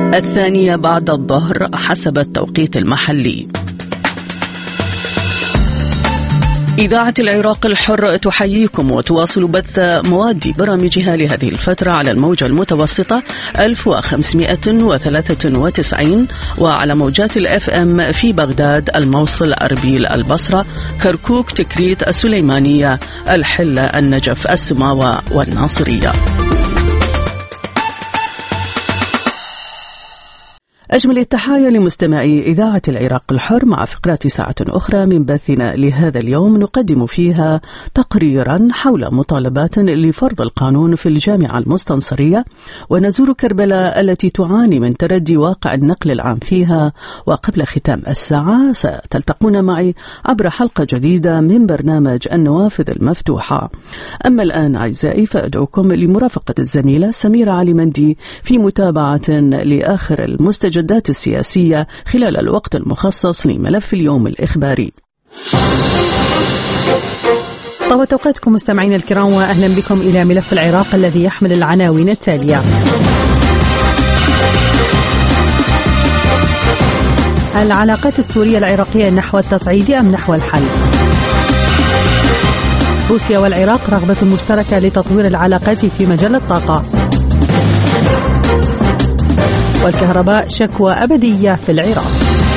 الثانية بعد الظهر حسب التوقيت المحلي. إذاعة العراق الحر تحييكم وتواصل بث مواد برامجها لهذه الفترة على الموجة المتوسطة 1593 وعلى موجات الFM في بغداد، الموصل، أربيل، البصرة، كركوك، تكريت، السليمانية، الحلة، النجف، السماوة والناصرية. أجمل التحايا لمستمعي إذاعة العراق الحر مع فقرات ساعة أخرى من بثنا لهذا اليوم، نقدم فيها تقريرا حول مطالبات لفرض القانون في الجامعة المستنصرية، ونزور كربلاء التي تعاني من تردي واقع النقل العام فيها. وقبل ختام الساعة ستلتقون معي عبر حلقة جديدة من برنامج النوافذ المفتوحة. أما الآن أعزائي فأدعوكم لمرافقة الزميلة سميرة علي مندي في متابعة لآخر المستجدات السياسية خلال الوقت المخصص لملف اليوم الإخباري. طابت أوقاتكم مستمعين الكرام، وأهلا بكم إلى ملف العراق الذي يحمل العناوين التالية: العلاقات السورية العراقية نحو التصعيد أم نحو الحل؟ روسيا والعراق رغبة مشتركة لتطوير العلاقات في مجال الطاقة. والكهرباء شكوى أبدية في العراق.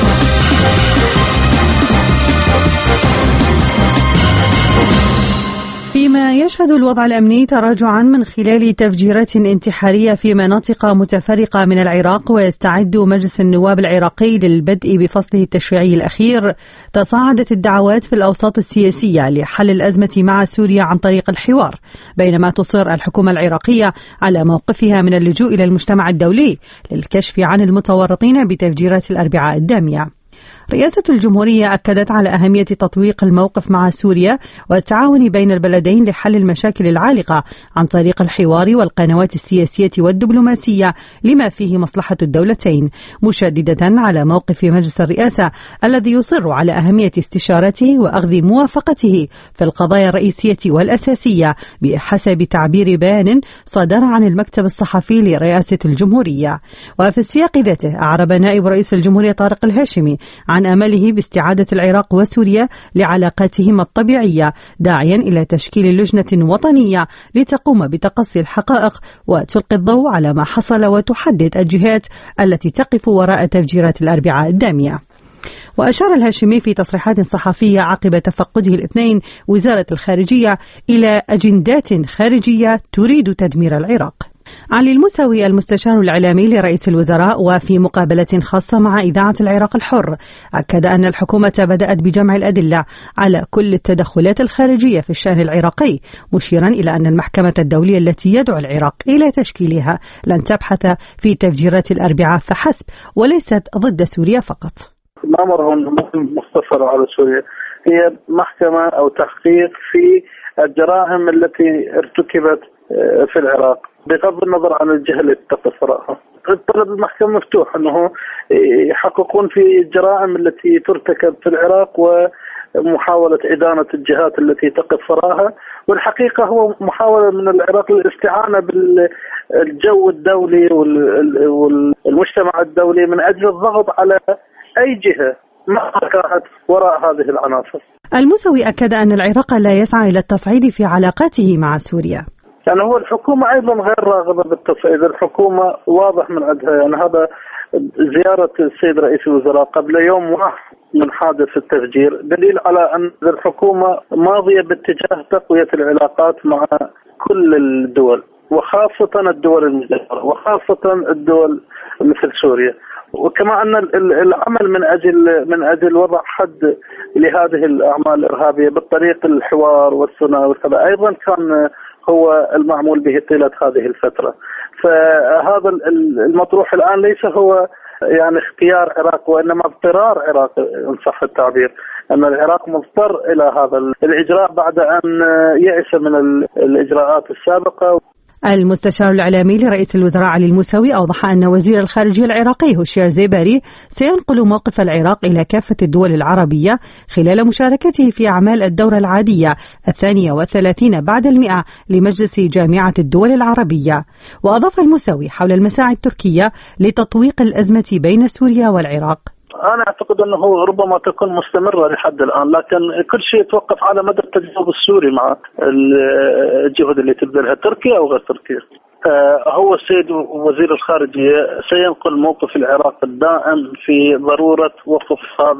فيما يشهد الوضع الأمني تراجعا من خلال تفجيرات انتحارية في مناطق متفرقة من العراق، ويستعد مجلس النواب العراقي للبدء بفصله التشريعي الأخير، تصاعدت الدعوات في الأوساط السياسية لحل الأزمة مع سوريا عن طريق الحوار، بينما تصر الحكومة العراقية على موقفها من اللجوء إلى المجتمع الدولي للكشف عن المتورطين بتفجيرات الأربعاء الدامية. رئاسة الجمهورية أكدت على أهمية تطويق الموقف مع سوريا والتعاون بين البلدين لحل المشاكل العالقة عن طريق الحوار والقنوات السياسية والدبلوماسية لما فيه مصلحة الدولتين، مشددة على موقف مجلس الرئاسة الذي يصر على أهمية استشارته وأخذ موافقته في القضايا الرئيسية والأساسية بحسب تعبير بيان صدر عن المكتب الصحفي لرئاسة الجمهورية. وفي السياق ذاته أعرب نائب رئيس الجمهورية طارق الهاشمي عن أمله باستعادة العراق وسوريا لعلاقاتهما الطبيعية، داعيا إلى تشكيل لجنة وطنية لتقوم بتقصي الحقائق وتلقي الضوء على ما حصل وتحدد الجهات التي تقف وراء تفجيرات الأربعاء الدامية. وأشار الهاشمي في تصريحات صحفية عقب تفقده الاثنين وزارة الخارجية إلى أجندات خارجية تريد تدمير العراق. علي الموسوي المستشار الإعلامي لرئيس الوزراء وفي مقابلة خاصة مع إذاعة العراق الحر أكد أن الحكومة بدأت بجمع الأدلة على كل التدخلات الخارجية في الشأن العراقي، مشيرا إلى أن المحكمة الدولية التي يدعو العراق إلى تشكيلها لن تبحث في تفجيرات الأربعاء فحسب وليست ضد سوريا فقط. ما مرهم مختصر على سوريا، هي محكمة أو تحقيق في الجرائم التي ارتكبت في العراق بغض النظر عن الجهة التي تقف وراءها. الطلب المحكمة مفتوح أنه يحققون في الجرائم التي ترتكب في العراق ومحاولة إدانة الجهات التي تقف وراءها، والحقيقة هو محاولة من العراق للاستعانة بالجو الدولي والمجتمع الدولي من أجل الضغط على أي جهة ما كانت وراء هذه العناصر. الموسوي أكد أن العراق لا يسعى إلى التصعيد في علاقاته مع سوريا. يعني هو الحكومة أيضا غير راغبة بالتصعيد، الحكومة واضح من عندها، يعني هذا زيارة السيد رئيس الوزراء قبل يوم واحد من حادث التفجير دليل على أن الحكومة ماضية باتجاه تقوية العلاقات مع كل الدول، وخاصة الدول المجاورة وخاصة الدول مثل سوريا، وكما أن العمل من أجل وضع حد لهذه الأعمال الإرهابية بالطريق الحوار والثناء والكذا أيضا كان هو المعمول به طيلة هذه الفترة. فهذا المطروح الآن ليس هو يعني اختيار عراق وإنما اضطرار عراق إن صح التعبير، أن العراق مضطر إلى هذا الإجراء بعد أن يئس من الإجراءات السابقة. المستشار الإعلامي لرئيس الوزراء علي الموسوي أوضح أن وزير الخارجية العراقي هوشيار زيباري سينقل موقف العراق إلى كافة الدول العربية خلال مشاركته في أعمال الدورة العادية 32 بعد 100 لمجلس جامعة الدول العربية. وأضاف الموسوي حول المساعي التركية لتطويق الأزمة بين سوريا والعراق: أنا أعتقد أنه ربما تكون مستمرة لحد الآن، لكن كل شيء يتوقف على مدى التجاوب السوري مع الجهود اللي تبذلها تركيا أو غير تركيا. هو السيد وزير الخارجية سينقل موقف العراق الدائم في ضرورة وقف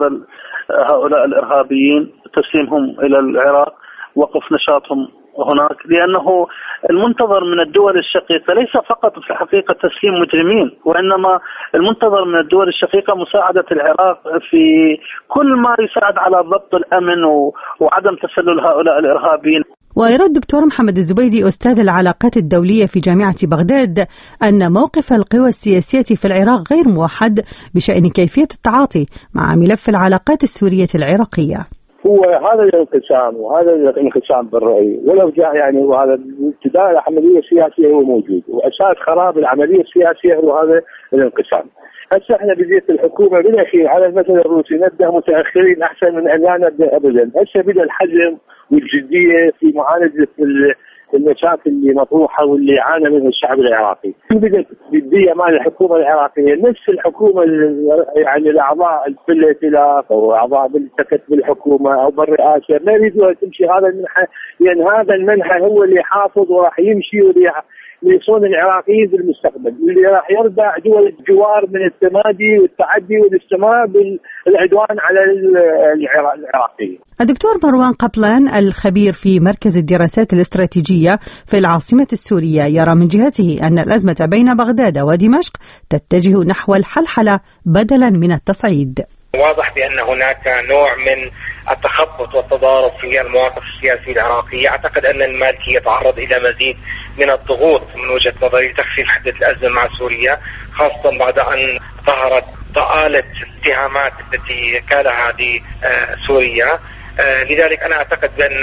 هؤلاء الإرهابيين، تسليمهم إلى العراق، وقف نشاطهم هناك، لأنه المنتظر من الدول الشقيقة ليس فقط في الحقيقة تسليم مجرمين، وإنما المنتظر من الدول الشقيقة مساعدة العراق في كل ما يساعد على ضبط الأمن وعدم تسلل هؤلاء الإرهابيين. ويرى الدكتور محمد الزبيدي أستاذ العلاقات الدولية في جامعة بغداد أن موقف القوى السياسية في العراق غير موحد بشأن كيفية التعاطي مع ملف العلاقات السورية العراقية. هو هذا الانقسام وهذا الانقسام بالرأي ولو جاء وهذا ابتداء العملية السياسية هو موجود، وأساس خراب العملية السياسية هو هذا الانقسام. هسه احنا بديت الحكومة بالأخير على المثل الروسي نبدأ متأخرين أحسن من أن لا نبدأ أبدا. هسه بدأ الحزم والجدية في معالجة المشاكل اللي مطروحة واللي عانى منها الشعب العراقي. بدأت جدية مال الحكومة العراقية، نفس الحكومة الأعضاء بالائتلاف أو أعضاء بالتكت بالحكومة أو بالرئاسة ما يريدوا تمشي هذا المنحى، لأن هذا المنحى هو اللي يحافظ وراح يمشي ليصون العراقيين بالمستقبل، اللي راح يردع دول الجوار من التمادي والتعدي والاستمرار بالعدوان على العراقيين. الدكتور مروان قبلان الخبير في مركز الدراسات الاستراتيجية في العاصمة السورية يرى من جهته أن الأزمة بين بغداد ودمشق تتجه نحو الحلحلة بدلا من التصعيد. واضح بأن هناك نوع من التخبط والتضارب في المواقف السياسية العراقية. أعتقد أن المالكي يتعرض إلى مزيد من الضغوط من وجهة نظري لتخفيف حدة الأزمة مع سوريا، خاصة بعد أن ظهرت ضآلة الاتهامات التي كالها لسوريا. لذلك أنا أعتقد بأن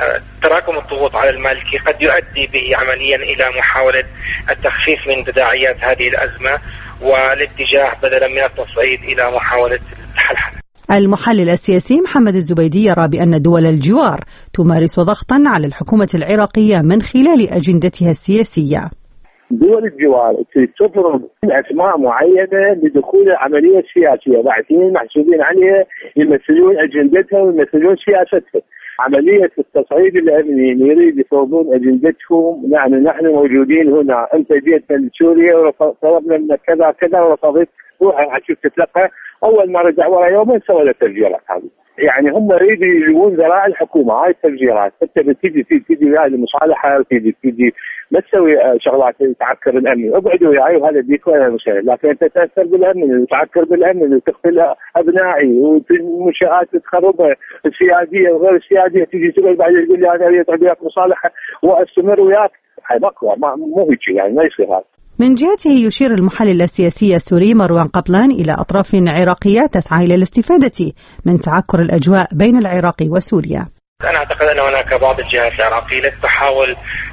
تراكم الضغوط على المالكي قد يؤدي به عمليا إلى محاولة التخفيف من تداعيات هذه الأزمة والاتجاه بدلا من التصعيد إلى محاولة الحلحلة. المحلل السياسي محمد الزبيدي يرى بأن دول الجوار تمارس ضغطا على الحكومة العراقية من خلال أجندتها السياسية. دول الجوار تفرض أسماء معينة لدخول العملية السياسية، باعثين محسوبين عليها يمثلون أجندتها ويمثلون سياستها. عملية التصعيد الأمني يريد يفرضون أجندتهم، نحن موجودين هنا، أنت جيت من سوريا وطلبنا منك كذا كذا ورفضت، روح عشان تتلقى. أول ما رجع ورا يومين سوى التفجيرات هذه. هم يريدوا يجيبون ذراع الحكومة هاي التفجيرات. أنت بتيجي هذه المصالحة تيجي ما تسوي شغلات تعكر الأمن، اقعدوا وياي وهذا بيك ولا مشكلة، لكن أنت تأثر بالأمن وتعكر بالأمن وتقتل أبنائي والمنشآت تخربها السيادية وغير السيادية، تيجي تقول بعد تقول لي أنا أريد وياك مصالحة وأستمر وياك. هاي مقوى مو هيك ما يصير هذا. من جهته يشير المحلل السياسي السوري مروان قبلان إلى أطراف عراقية تسعى إلى الاستفادة من تعكر الأجواء بين العراق وسوريا. أنا أعتقد أن هناك بعض الجهات العراقية التي تحاول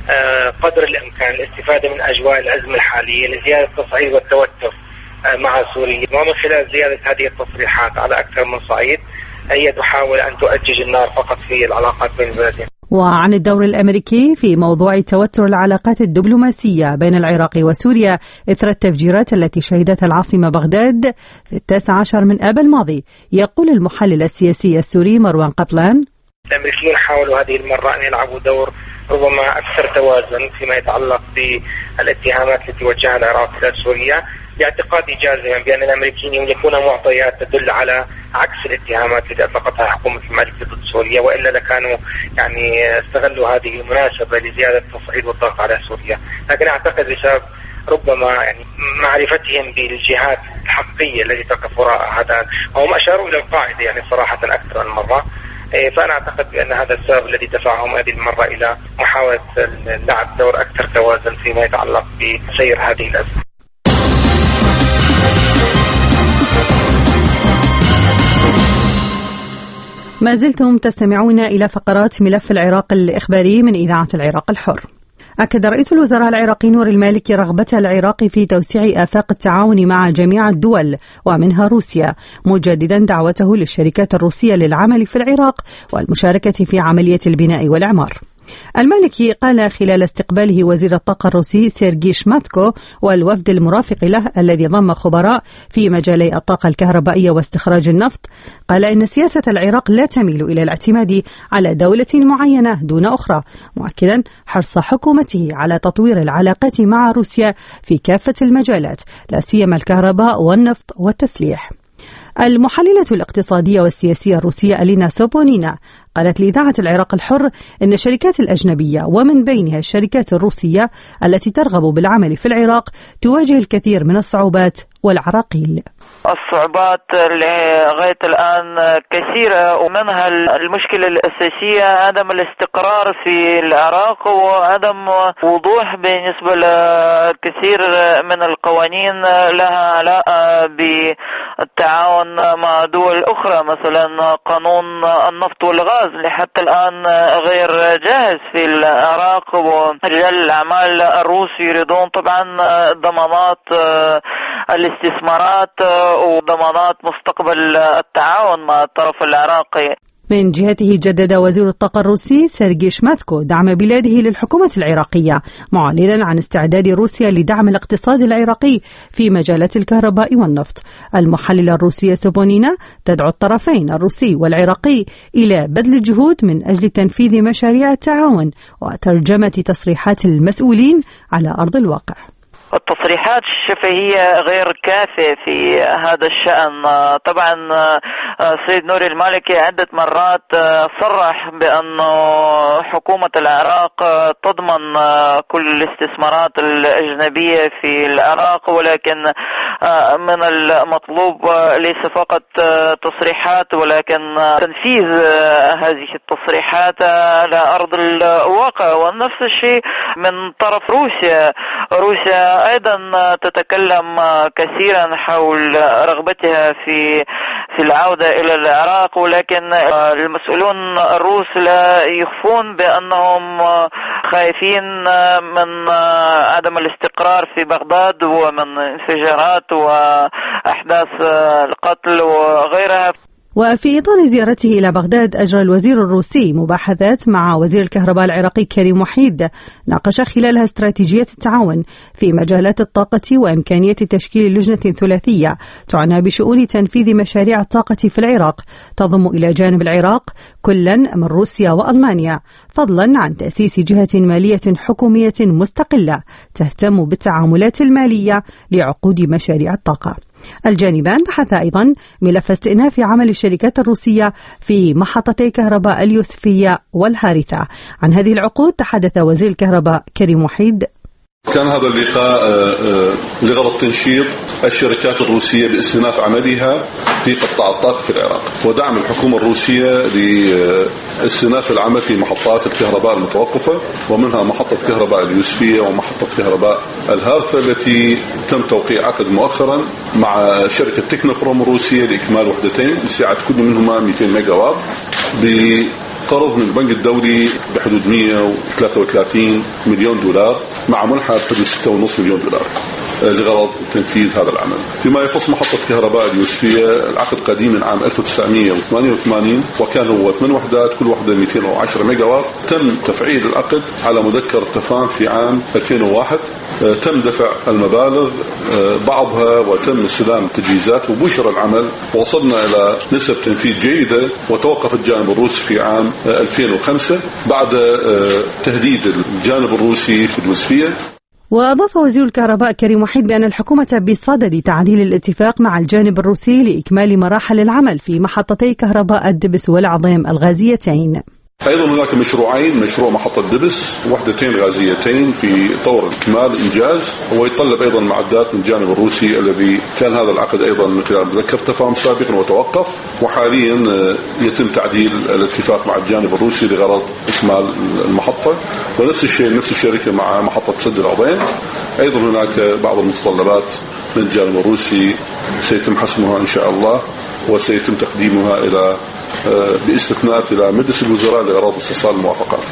قدر الإمكان الاستفادة من أجواء الأزمة الحالية لزيادة التصعيد والتوتر مع سوريا، ومن خلال زيادة هذه التصريحات على أكثر من صعيد هي تحاول أن تؤجج النار فقط في العلاقات بين البلدين. وعن الدور الأمريكي في موضوع توتر العلاقات الدبلوماسية بين العراق وسوريا إثر التفجيرات التي شهدتها العاصمة بغداد في 19 من آب الماضي، يقول المحلل السياسي السوري مروان قبلان: الأمريكيون حاولوا هذه المرة أن يلعبوا دور ربما أكثر توازن فيما يتعلق بالاتهامات التي وجهها العراق إلى سوريا، باعتقادي جازما بأن الأمريكيين يملكون معطيات تدل على عكس الاتهامات التي أطلقتها حكومة المالكي ضد سوريا، وإلا لكانوا استغلوا هذه المناسبة لزيادة التصعيد والضغط على سوريا. لكن أعتقد بسبب ربما معرفتهم بالجهات الحقيقية التي تقف وراء هذا، وهم أشاروا إلى القاعدة صراحة أكثر من مرة، فأنا أعتقد بأن هذا السبب الذي دفعهم هذه المرة إلى محاولة لعب دور أكثر توازن فيما يتعلق بسير هذه الأزمة. ما زلتم تستمعون إلى فقرات ملف العراق الإخباري من إذاعة العراق الحر. أكد رئيس الوزراء العراقي نور المالكي رغبة العراق في توسيع آفاق التعاون مع جميع الدول ومنها روسيا، مجددا دعوته للشركات الروسية للعمل في العراق والمشاركة في عملية البناء والإعمار. المالكي قال خلال استقباله وزير الطاقة الروسي سيرجي شماتكو والوفد المرافق له الذي ضم خبراء في مجالي الطاقة الكهربائية واستخراج النفط، قال إن سياسة العراق لا تميل إلى الاعتماد على دولة معينة دون أخرى، مؤكدا حرص حكومته على تطوير العلاقات مع روسيا في كافة المجالات لا سيما الكهرباء والنفط والتسليح. المحللة الاقتصادية والسياسية الروسية ألينا سوبونينا قالت لإذاعة العراق الحر إن الشركات الأجنبية ومن بينها الشركات الروسية التي ترغب بالعمل في العراق تواجه الكثير من الصعوبات والعراقيل. الصعوبات لغاية الآن كثيرة، ومنها المشكلة الأساسية عدم الاستقرار في العراق وعدم وضوح بالنسبة لكثير من القوانين لها علاقة بالتعاون مع دول أخرى، مثلا قانون النفط والغاز اللي حتى الآن غير جاهز في العراق، ورجال الأعمال الروس يريدون طبعا ضمانات الاستثمارات وضمانات مستقبل التعاون مع الطرف العراقي. من جهته جدد وزير الطاقة الروسي سيرجي شماتكو دعم بلاده للحكومة العراقية، معلنا عن استعداد روسيا لدعم الاقتصاد العراقي في مجالات الكهرباء والنفط. المحللة الروسية سوبونينا تدعو الطرفين الروسي والعراقي إلى بذل الجهود من أجل تنفيذ مشاريع التعاون وترجمة تصريحات المسؤولين على أرض الواقع. التصريحات الشفهية غير كافية في هذا الشأن. طبعا السيد نور المالكي عدة مرات صرح بأن حكومة العراق تضمن كل الاستثمارات الأجنبية في العراق، ولكن من المطلوب ليس فقط تصريحات ولكن تنفيذ هذه التصريحات على أرض الواقع. ونفس الشيء من طرف روسيا أيضا تتكلم كثيرا حول رغبتها في العودة إلى العراق، ولكن المسؤولون الروس لا يخفون بأنهم خايفين من عدم الاستقرار في بغداد ومن انفجارات وأحداث القتل وغيرها. وفي إطار زيارته إلى بغداد أجرى الوزير الروسي مباحثات مع وزير الكهرباء العراقي كريم وحيد، ناقش خلالها استراتيجية التعاون في مجالات الطاقة وإمكانية تشكيل لجنة ثلاثية تعنى بشؤون تنفيذ مشاريع الطاقة في العراق تضم إلى جانب العراق كلا من روسيا وألمانيا، فضلا عن تأسيس جهة مالية حكومية مستقلة تهتم بالتعاملات المالية لعقود مشاريع الطاقة. الجانبان بحثا أيضا ملف استئناف عمل الشركات الروسية في محطتي كهرباء اليوسفية والهارثة. عن هذه العقود تحدث وزير الكهرباء كريم وحيد. كان هذا اللقاء لغرض تنشيط الشركات الروسية باستئناف عملها في قطاع الطاقة في العراق، ودعم الحكومة الروسية لاستئناف العمل في محطات الكهرباء المتوقفة، ومنها محطة كهرباء اليوسفية ومحطة كهرباء الهارثة التي تم توقيع عقد مؤخرا مع شركة تكنوبروم الروسية لإكمال وحدتين بسعة كل منهما 200 ميجا واط قرض من البنك الدولي بحدود 133 مليون دولار مع منحة بحدود 6.5 مليون دولار لغرض تنفيذ هذا العمل. فيما يخص محطة كهرباء اليوسفية، العقد قديم من عام 1988 وكان هو 8 وحدات كل وحدة 210 ميجا واط. تم تفعيل العقد على مذكرة التفاهم في عام 2001. تم دفع المبالغ بعضها وتم استلام التجهيزات وبشر العمل، ووصلنا إلى نسب تنفيذ جيدة. وتوقف الجانب الروسي في عام 2005 بعد تهديد الجانب الروسي في اليوسفية. وأضاف وزير الكهرباء كريم وحيد بأن الحكومة بصدد تعديل الاتفاق مع الجانب الروسي لإكمال مراحل العمل في محطتي كهرباء الدبس والعظيم الغازيتين. أيضا هناك مشروعين، مشروع محطة دبس وحدتين غازيتين في طور إكمال إنجاز، ويتطلب أيضا معدات من الجانب الروسي الذي كان هذا العقد أيضا من خلال مذكرة تفاهم سابقا وتوقف، وحاليا يتم تعديل الاتفاق مع الجانب الروسي لغرض إكمال المحطة. ونفس الشيء نفس الشركة مع محطة سد العظيم. أيضا هناك بعض المتطلبات من الجانب الروسي سيتم حسمها إن شاء الله، وسيتم تقديمها إلى باستثناء إلى مجلس الوزراء لإعراض استصال الموافقات.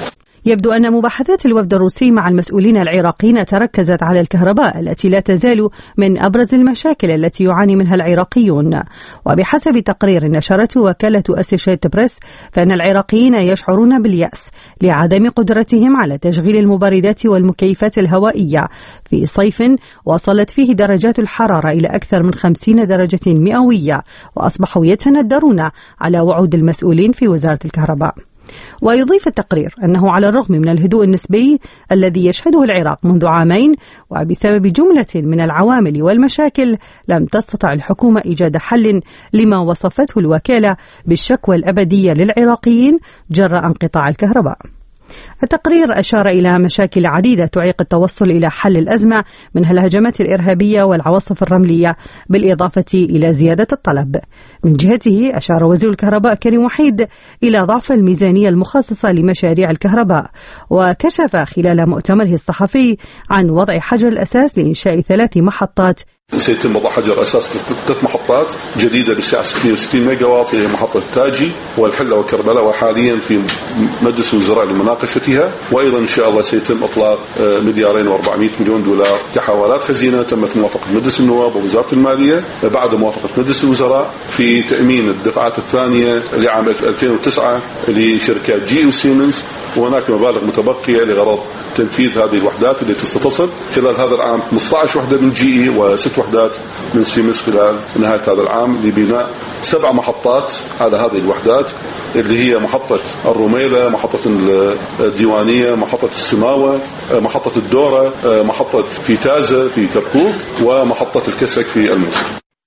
يبدو أن مباحثات الوفد الروسي مع المسؤولين العراقيين تركزت على الكهرباء التي لا تزال من أبرز المشاكل التي يعاني منها العراقيون. وبحسب تقرير نشرته وكالة أسوشيتد بريس فإن العراقيين يشعرون باليأس لعدم قدرتهم على تشغيل المبردات والمكيفات الهوائية في صيف وصلت فيه درجات الحرارة إلى أكثر من 50 درجة مئوية، وأصبحوا يتندرون على وعود المسؤولين في وزارة الكهرباء. ويضيف التقرير أنه على الرغم من الهدوء النسبي الذي يشهده العراق منذ عامين وبسبب جملة من العوامل والمشاكل لم تستطع الحكومة إيجاد حل لما وصفته الوكالة بالشكوى الأبدية للعراقيين جراء انقطاع الكهرباء. التقرير أشار إلى مشاكل عديدة تعيق التوصل إلى حل الأزمة، منها الهجمات الإرهابية والعواصف الرملية بالإضافة إلى زيادة الطلب. من جهته أشار وزير الكهرباء كريم وحيد إلى ضعف الميزانية المخصصة لمشاريع الكهرباء، وكشف خلال مؤتمره الصحفي عن وضع حجر الأساس لإنشاء 3 محطات. سيتم وضع حجر أساس ل3 محطات جديدة بسعة 66 ميجا واط، هي محطة التاجي والحلة وكربلاء، وحاليا في مجلس الوزراء لمناقشتها. وأيضا إن شاء الله سيتم إطلاق $2,400,000,000 كحوالات خزينة تمت موافقة مجلس النواب ووزارة المالية بعد موافقة مجلس الوزراء في تأمين الدفعات الثانية لعام 2009 لشركات جي وسيمنز، وهناك مبالغ متبقية لغرض تنفيذ هذه الوحدات التي ستصل خلال هذا العام 15 وحدة من جي و6 وحدات من سيمنز خلال نهاية هذا العام لبناء 7 محطات على هذه الوحدات اللي هي محطة الرميلة، محطة الديوانية، محطة السماوة، محطة الدورة، محطة فيتازة في كركوك، ومحطة الكسك في الموصل.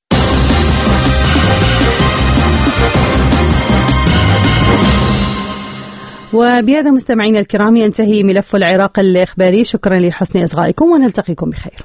وبهذا مستمعينا الكرام ينتهي ملف العراق الإخباري. شكرا لحسن إصغائكم ونلتقيكم بخير.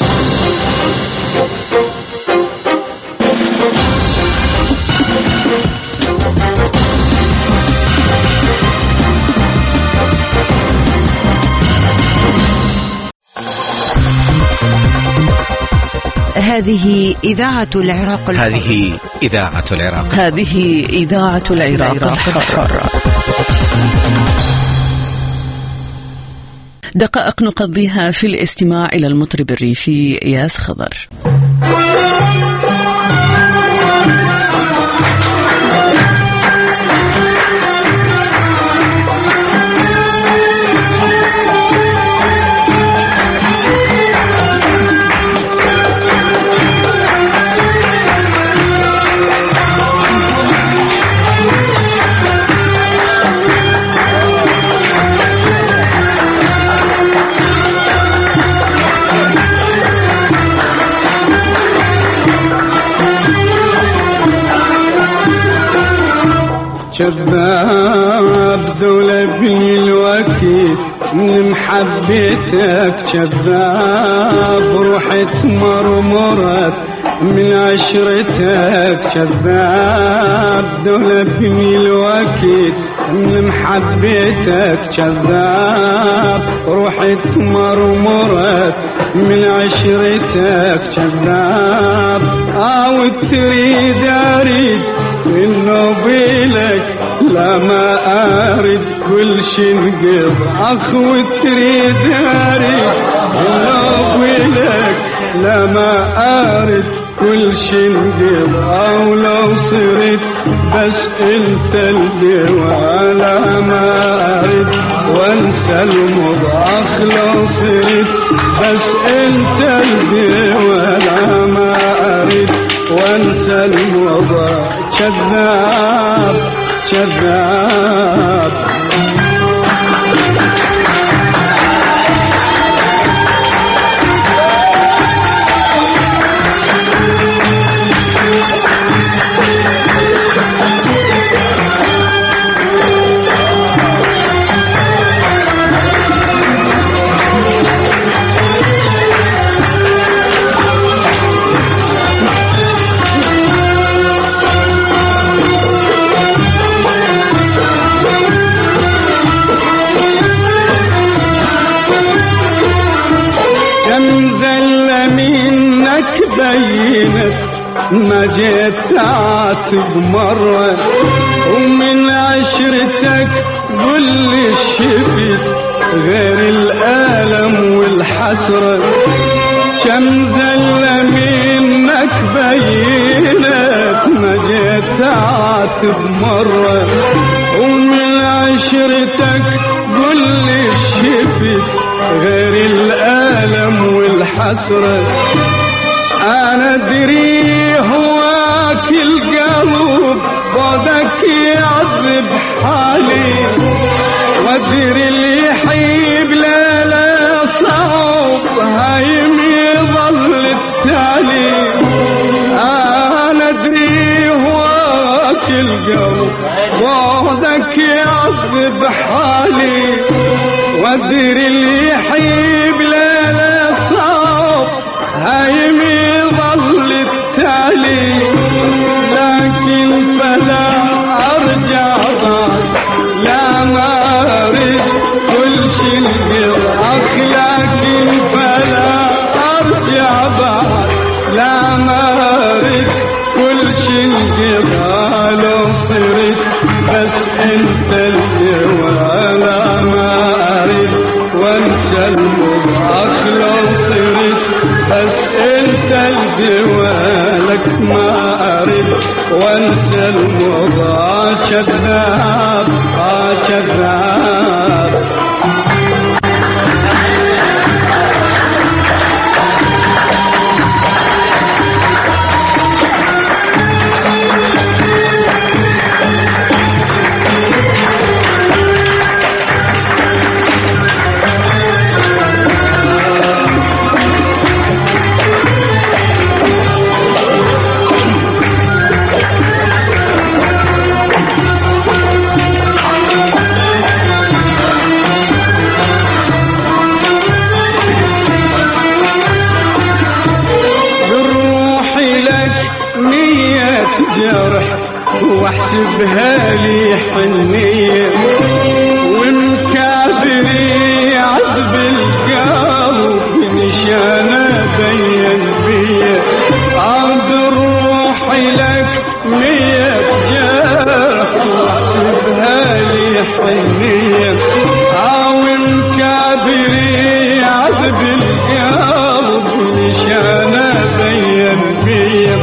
هذه إذاعة العراق الحر. هذه إذاعة العراق. هذه إذاعة العراق الحر. دقائق نقضيها في الاستماع إلى المطرب الريفي إياس خضر. شباب دولة بالوكيل من محبتك، شباب روحت مرمرت من عشرتك، شباب دولة بالوكيل من محبتك، شباب روحت مرمرت من عشرتك، شباب وتريد أريد إنه بيلك لا ما أريد كل شي نقض، أخ وتريد أريد إنه بيلك لا ما أريد كل شي نقض، أو لو صرت بس انت الدواء لا ما أريد وانسى المضى، أخ لو صرت بس انت الدواء لا ما أريد وانسى المضى. كذاب كذاب بينت ما جيت تعاتب مرة، ومن عشرتك قل لي شفت غير الألم والحسرة، كم زلة منك بينت ما جيت تعاتب مرة، ومن عشرتك قل لي شفت غير الألم والحسرة. أنا أدري هواك القلب بعدك يعذب حالي، وأدري اللي يحيب ليلة صعب هايم يظل التالي. أنا أدري هواك القلب بعدك يعذب حالي، وأدري اللي يحيب ليلة صعب هايم يظل التالي. لكن فلا أرجع بعد، لا ما أريد كل شي القضاء، لكن فلا أرجع بعد، لا ما أريد كل شي القضاء. لو صرت بس انت الجوا، لا ما أريد وانسى المضاخ. لو صرت بس انت الجوالك ما أريد وانسى المضاء. كذاب كذاب. واحسبها لي حنية، ومكابري عذب القلب نشانة بين بيا. عبد روحي لك 100 جرح، واحسبها لي حنية، ومكابري عذب القلب نشانة بين بيا.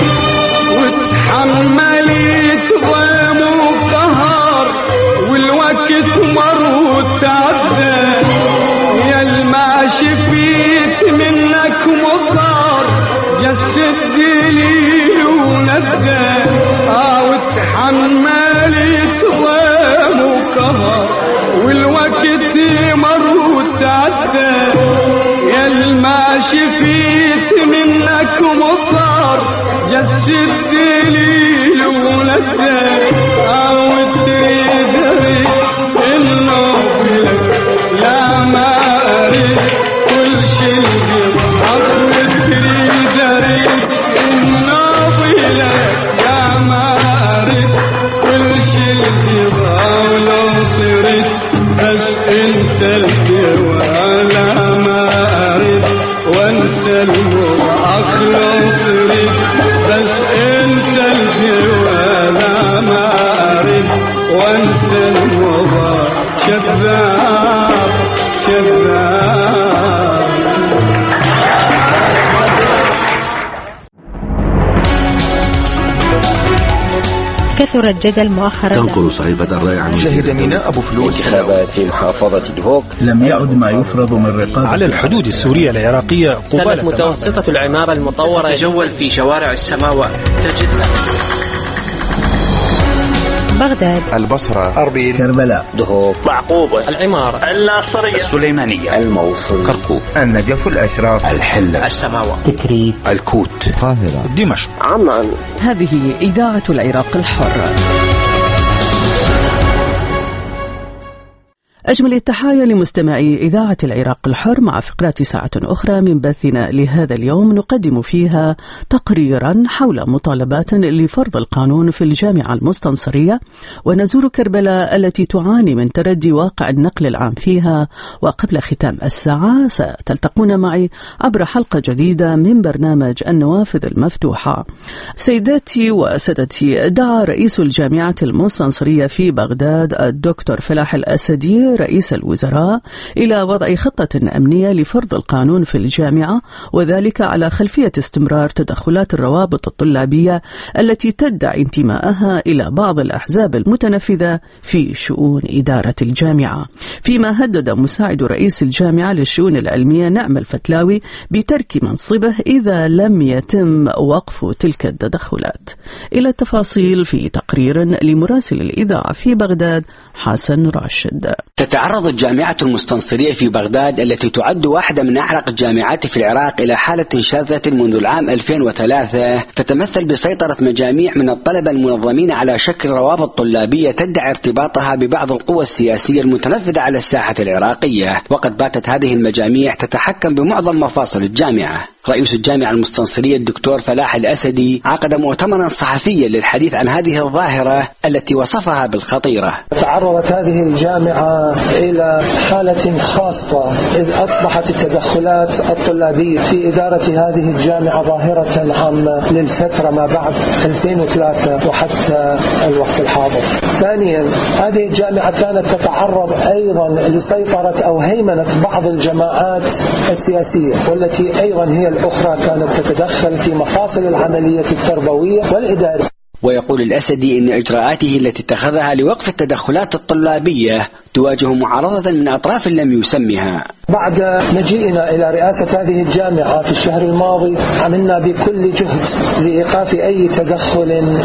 وتحملت ضيم وقهر والوقت مر وتعدى، يا الما شفيت منك مطر جسد دليل وندى. وتحملت ضيم وقهر والوقت مر وتعدى، يا الما شفيت منك مطر جسد دليل وندى. وتريد انه بلك، لا ما اريد كل شي القضاء. وتريد انه بلك، لا ما اريد كل شي القضاء. ولو صرت بس انت الجوا، لا ما اريد وانسى المضاخ. لو صرت بس انت الجوا، لا ما اريد وانسى المضاخ. كذاب كذاب. كثر الجدل مؤخرا. تنقل صحيفة الرأي عن شهد ميناء أبو فلوس انتخابات في محافظة دهوك. لم يعد ما يفرض من رقابة على الحدود السورية العراقية. كانت متوسطة العمارة المطورة تتجول في شوارع السماوات، تجد بغداد، البصرة، أربيل، كربلاء، دهوك، معقوبة، العمارة، الناصرية، السليمانية، الموصل، كركوك، النجف، الأشراف، الحلة، السماوة، تكريت، الكوت، القاهرة، دمشق، عمان. هذه إذاعة العراق الحر. أجمل التحايا لمستمعي إذاعة العراق الحر مع فقرات ساعة أخرى من بثنا لهذا اليوم نقدم فيها تقريرا حول مطالبات لفرض القانون في الجامعة المستنصرية، ونزور كربلاء التي تعاني من تردي واقع النقل العام فيها. وقبل ختام الساعة ستلتقون معي عبر حلقة جديدة من برنامج النوافذ المفتوحة. سيداتي وسادتي، دعا رئيس الجامعة المستنصرية في بغداد الدكتور فلاح الأسدي رئيس الوزراء إلى وضع خطة أمنية لفرض القانون في الجامعة، وذلك على خلفية استمرار تدخلات الروابط الطلابية التي تدعي انتماءها إلى بعض الأحزاب المتنفذة في شؤون إدارة الجامعة، فيما هدد مساعد رئيس الجامعة للشؤون العلمية نعم الفتلاوي بترك منصبه إذا لم يتم وقف تلك التدخلات. إلى التفاصيل في تقرير لمراسل الإذاعة في بغداد حسن راشد. تتعرض الجامعة المستنصرية في بغداد التي تعد واحدة من أعرق الجامعات في العراق إلى حالة شاذة منذ العام 2003 تتمثل بسيطرة مجاميع من الطلبة المنظمين على شكل روابط طلابية تدعي ارتباطها ببعض القوى السياسية المتنفذة على الساحة العراقية، وقد باتت هذه المجاميع تتحكم بمعظم مفاصل الجامعة. رئيس الجامعة المستنصرية الدكتور فلاح الأسدي عقد مؤتمرا صحفيا للحديث عن هذه الظاهرة التي وصفها بالخطيرة. تعرضت هذه الجامعة إلى حالة خاصة إذ أصبحت التدخلات الطلابية في إدارة هذه الجامعة ظاهرة عامة للفترة ما بعد 2003 وحتى الوقت الحاضر. ثانيا، هذه الجامعة كانت تتعرض أيضا لسيطرة أو هيمنة بعض الجماعات السياسية، والتي أيضا هي الأخرى كانت تتدخل في مفاصل العملية التربوية والإدارية. ويقول الأسدي إن إجراءاته التي اتخذها لوقف التدخلات الطلابية تواجه معارضة من أطراف لم يسمها. بعد مجيئنا إلى رئاسة هذه الجامعة في الشهر الماضي عملنا بكل جهد لإيقاف أي تدخل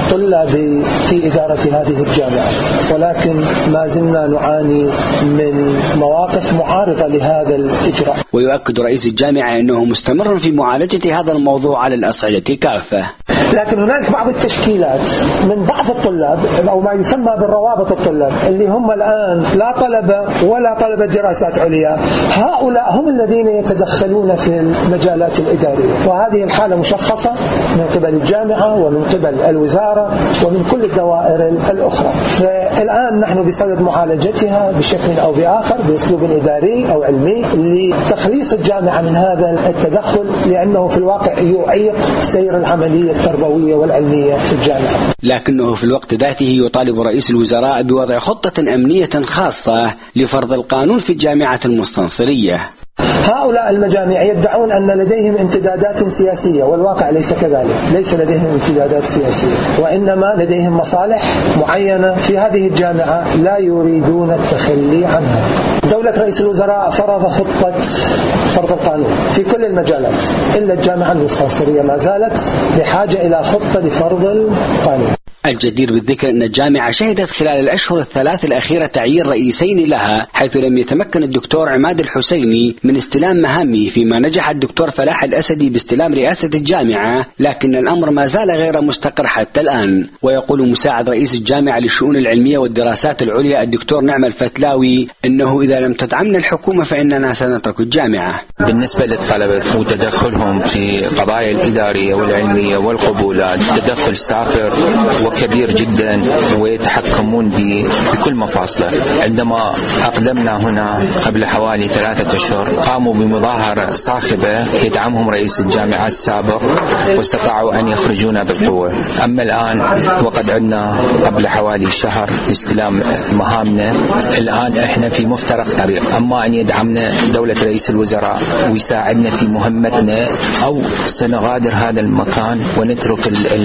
طلابي في إدارة هذه الجامعة، ولكن ما زلنا نعاني من مواقف معارضة لهذا الإجراء. ويؤكد رئيس الجامعة أنه مستمر في معالجة هذا الموضوع على الأصعدة كافة. لكن هناك بعض التشكيلات من بعض الطلاب أو ما يسمى بالروابط الطلاب اللي هم الآن لا طلبة ولا طلبة دراسات عليا، هؤلاء هم الذين يتدخلون في المجالات الإدارية، وهذه الحالة مشخصة من قبل الجامعة ومن قبل الوزارة ومن كل الدوائر الأخرى. فالآن نحن بصدد معالجتها بشكل أو بآخر بأسلوب إداري أو علمي لتخليص الجامعة من هذا التدخل، لأنه في الواقع يعيق سير العملية التربوية والعلمية في الجامعة. لكنه في الوقت ذاته يطالب رئيس الوزراء بوضع خطة أمنية خاصة لفرض القانون في الجامعة المستنصرية. هؤلاء المجاميع يدعون أن لديهم امتدادات سياسية، والواقع ليس كذلك، ليس لديهم امتدادات سياسية، وإنما لديهم مصالح معينة في هذه الجامعة لا يريدون التخلي عنها. دولة رئيس الوزراء فرض خطة فرض القانون في كل المجالات، إلا الجامعة المستنصرية ما زالت بحاجة إلى خطة لفرض القانون. الجدير بالذكر أن الجامعة شهدت خلال الأشهر الثلاث الأخيرة تعيين رئيسين لها، حيث لم يتمكن الدكتور عماد الحسيني من استلام مهامه، فيما نجح الدكتور فلاح الأسدي باستلام رئاسة الجامعة، لكن الأمر ما زال غير مستقر حتى الآن. ويقول مساعد رئيس الجامعة للشؤون العلمية والدراسات العليا الدكتور نعم الفتلاوي إنه إذا لم تدعمنا الحكومة فإننا سنترك الجامعة. بالنسبة للطلبة وتدخلهم في قضايا الإدارية والعلمية والقبولات تدخل سافر وكبير جدا، ويتحكمون بكل مفاصله. عندما أقدمنا هنا قبل حوالي 3 أشهر قاموا بمظاهرة صاخبة يدعمهم رئيس الجامعة السابق، واستطاعوا أن يخرجونا بالقوة. أما الآن وقد عدنا قبل حوالي شهر استلام مهامنا، الآن إحنا في مفترق طريق، أما أن يدعمنا دولة رئيس الوزراء ويساعدنا في مهمتنا، أو سنغادر هذا المكان ونترك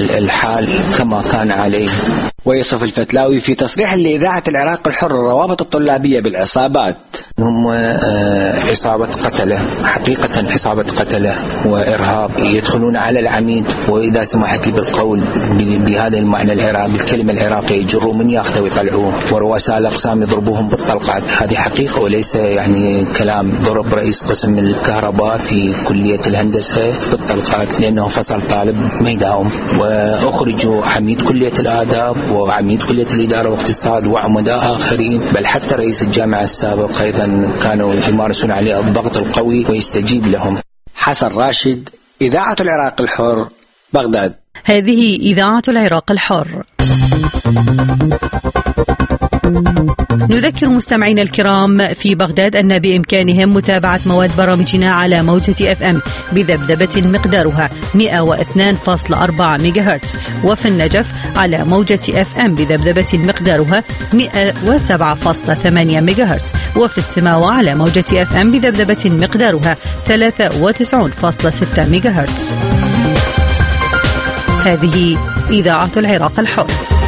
الحال كما كان عليه. ويصف الفتلاوي في تصريح لإذاعة العراق الحر الروابط الطلابية بالعصابات. هم عصابة قتلة، حقيقة عصابة قتلة وإرهاب، يدخلون على العميد، وإذا سمحت لي بالقول بهذا المعنى العراقي بالكلمة العراقية، يجروا من ياخته ويطلعوه، ورؤساء الأقسام يضربوهم بالطلقات. هذه حقيقة وليس يعني كلام. ضرب رئيس قسم الكهرباء في كلية الهندسة بالطلقات لأنه فصل طالب ما يداوم، وأخرجوا عميد كلية الآداب وعميد كلية الإدارة واقتصاد وعمداء آخرين، بل حتى رئيس الجامعة السابق أيضا كانوا يمارسون عليه الضغط القوي ويستجيب لهم. حسن راشد، إذاعة العراق الحر، بغداد. هذه إذاعة العراق الحر. نذكر مستمعينا الكرام في بغداد أن بإمكانهم متابعة مواد برامجنا على موجة FM بذبذبة مقدارها 102.4 ميجاهرتز، وفي النجف على موجة FM بذبذبة مقدارها 107.8 ميجاهرتز، وفي السماوة على موجة FM بذبذبة مقدارها 93.6 ميجاهرتز. هذه إذاعة العراق الحر.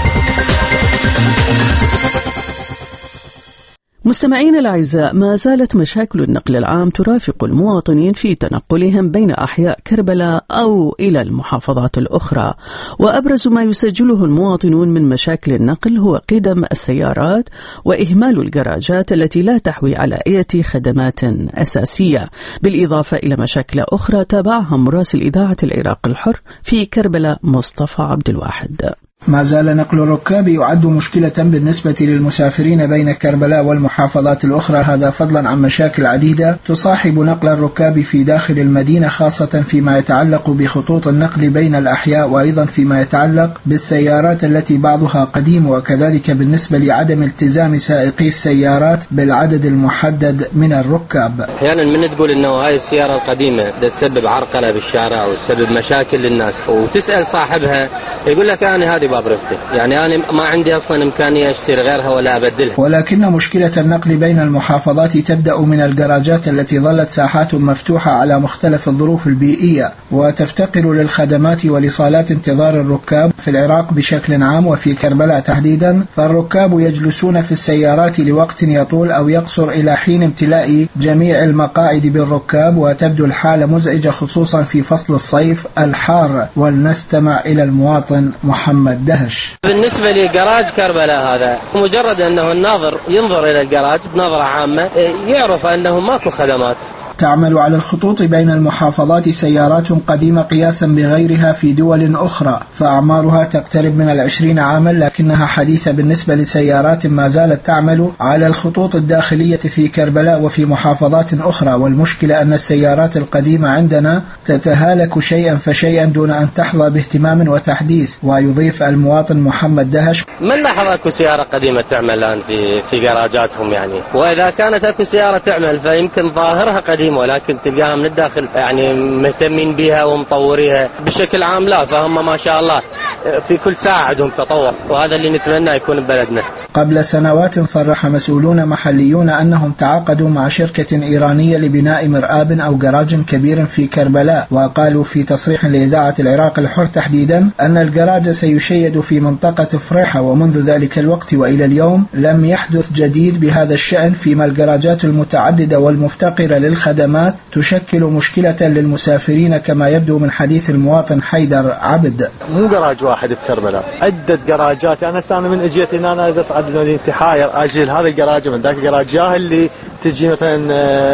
مستمعين الأعزاء، ما زالت مشاكل النقل العام ترافق المواطنين في تنقلهم بين أحياء كربلاء أو إلى المحافظات الأخرى، وأبرز ما يسجله المواطنون من مشاكل النقل هو قدم السيارات وإهمال الجراجات التي لا تحوي على أي خدمات أساسية، بالإضافة إلى مشاكل أخرى تابعها مراسل إذاعة العراق الحر في كربلاء مصطفى عبد الواحد. ما زال نقل الركاب يعد مشكلة بالنسبة للمسافرين بين كربلاء والمحافظات الأخرى، هذا فضلا عن مشاكل عديدة تصاحب نقل الركاب في داخل المدينة، خاصة فيما يتعلق بخطوط النقل بين الأحياء، وأيضا فيما يتعلق بالسيارات التي بعضها قديم، وكذلك بالنسبة لعدم التزام سائقي السيارات بالعدد المحدد من الركاب. أحيانا من تقول إنه هاي السيارة القديمة تسبب عرقلة بالشارع وتسبب مشاكل للناس، وتسأل صاحبها يقول لك أنا هذه باب رزقي، يعني أنا ما عندي أصلا إمكانية أشتري غيرها ولا أبدلها. ولكن مشكلة النقل بين المحافظات تبدأ من الجراجات التي ظلت ساحات مفتوحة على مختلف الظروف البيئية، وتفتقر للخدمات ولصالات انتظار الركاب في العراق بشكل عام وفي كربلاء تحديدا، فالركاب يجلسون في السيارات لوقت يطول أو يقصر إلى حين امتلاء جميع المقاعد بالركاب، وتبدو الحالة مزعجة خصوصا في فصل الصيف الحار. ولنستمع إلى المواطن محمد دهش. بالنسبة لجراج كربلاء هذا، مجرد أنه الناظر ينظر إلى الجراج بنظرة عامة يعرف أنه ماكو خدمات. تعمل على الخطوط بين المحافظات سيارات قديمة قياسا بغيرها في دول أخرى، فأعمارها تقترب من 20 عاما، لكنها حديثة بالنسبة لسيارات ما زالت تعمل على الخطوط الداخلية في كربلاء وفي محافظات أخرى. والمشكلة أن السيارات القديمة عندنا تتهالك شيئا فشيئا دون أن تحظى باهتمام وتحديث. ويضيف المواطن محمد دهش: من لاحظ أكو سيارة قديمة تعمل الآن في جراجاتهم يعني، وإذا كانت أكو سيارة تعمل فيمكن ظاهرها قديم ولكن تلقاها من الداخل يعني مهتمين بها ومطوريها. بشكل عام لا، فهم ما شاء الله في كل ساعة عندهم تطور، وهذا اللي نتمنى يكون ببلدنا. قبل سنوات صرح مسؤولون محليون أنهم تعاقدوا مع شركة إيرانية لبناء مرآب أو جراج كبير في كربلاء، وقالوا في تصريح لإذاعة العراق الحر تحديدا أن الجراج سيشيد في منطقة فريحة، ومنذ ذلك الوقت وإلى اليوم لم يحدث جديد بهذا الشأن، فيما الجراجات المتعددة والمفتقرة للخدمات تشكل مشكلة للمسافرين، كما يبدو من حديث المواطن حيدر عبد. مو جراج واحد بكربلاء، عدة جراجات. أنا من إجيت إن أنا تحاير أجل هذا الجراج من ذاك الجراج، جاه اللي تجي مثلا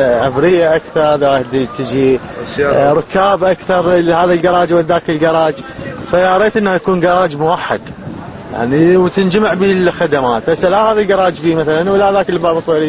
عبرية أكثر، تجي ركاب أكثر لهذا الجراج وذاك الجراج، فيا ريت إنه يكون جراج موحد يعني وتنجمع به الخدمات. هسه لا هذا الجراج به مثلا ولا ذاك الباب الطويل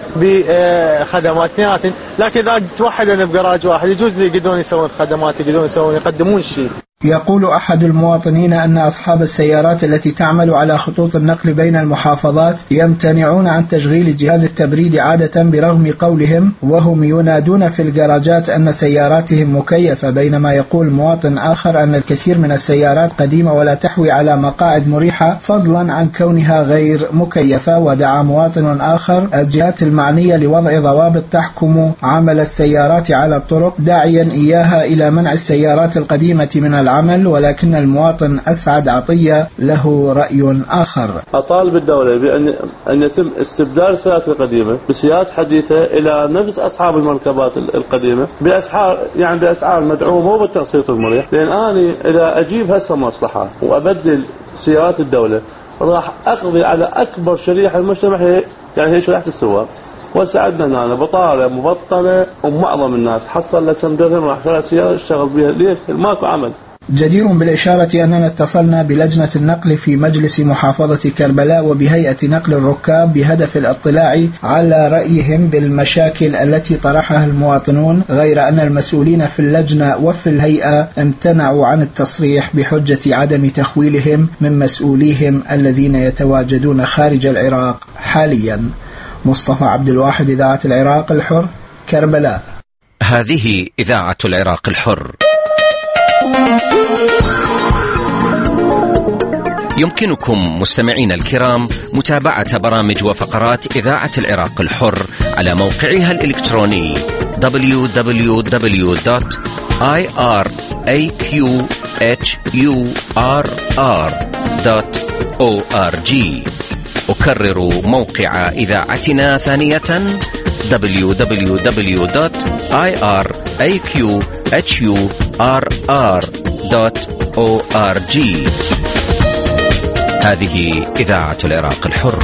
بخدمات اثنيناتن، لكن إذا توحد أنا بجراج واحد يجوز يقدرون يسوون خدمات، يقدرون يقدمون شيء. يقول أحد المواطنين أن أصحاب السيارات التي تعمل على خطوط النقل بين المحافظات يمتنعون عن تشغيل جهاز التبريد عادة برغم قولهم وهم ينادون في الجراجات أن سياراتهم مكيفة، بينما يقول مواطن آخر أن الكثير من السيارات قديمة ولا تحوي على مقاعد مريحة فضلا عن كونها غير مكيفة. ودعا مواطن آخر الجهات المعنية لوضع ضوابط تحكم عمل السيارات على الطرق، داعيا إياها إلى منع السيارات القديمة من العمل. ولكن المواطن أسعد عطية له رأي آخر. أطالب الدولة بأن يتم استبدال السيارات القديمة بسيارات حديثة إلى نفس أصحاب المركبات القديمة بأسعار مدعومة وبالتقسيط المريح، لأن أنا إذا أجيب هسه مصلحة وأبدل سيارات الدولة راح أقضي على أكبر شريحة المجتمع، هي شريحة السواق. وساعدنا أنا بطالة مبطلة، ومعظم الناس حصل لك كم درهم راح شرى سيارة اشتغل بها. ليش؟ ماكو عمل. جدير بالإشارة أننا اتصلنا بلجنة النقل في مجلس محافظة كربلاء وبهيئة نقل الركاب بهدف الاطلاع على رأيهم بالمشاكل التي طرحها المواطنون، غير أن المسؤولين في اللجنة وفي الهيئة امتنعوا عن التصريح بحجة عدم تخويلهم من مسؤوليهم الذين يتواجدون خارج العراق حاليا. مصطفى عبد الواحد، إذاعة العراق الحر، كربلاء. هذه إذاعة العراق الحر. يمكنكم مستمعين الكرام متابعة برامج وفقرات إذاعة العراق الحر على موقعها الإلكتروني www.iraqhurr.org. أكرر موقع إذاعتنا ثانية www.iraqhurr.org. هذه إذاعة العراق الحر.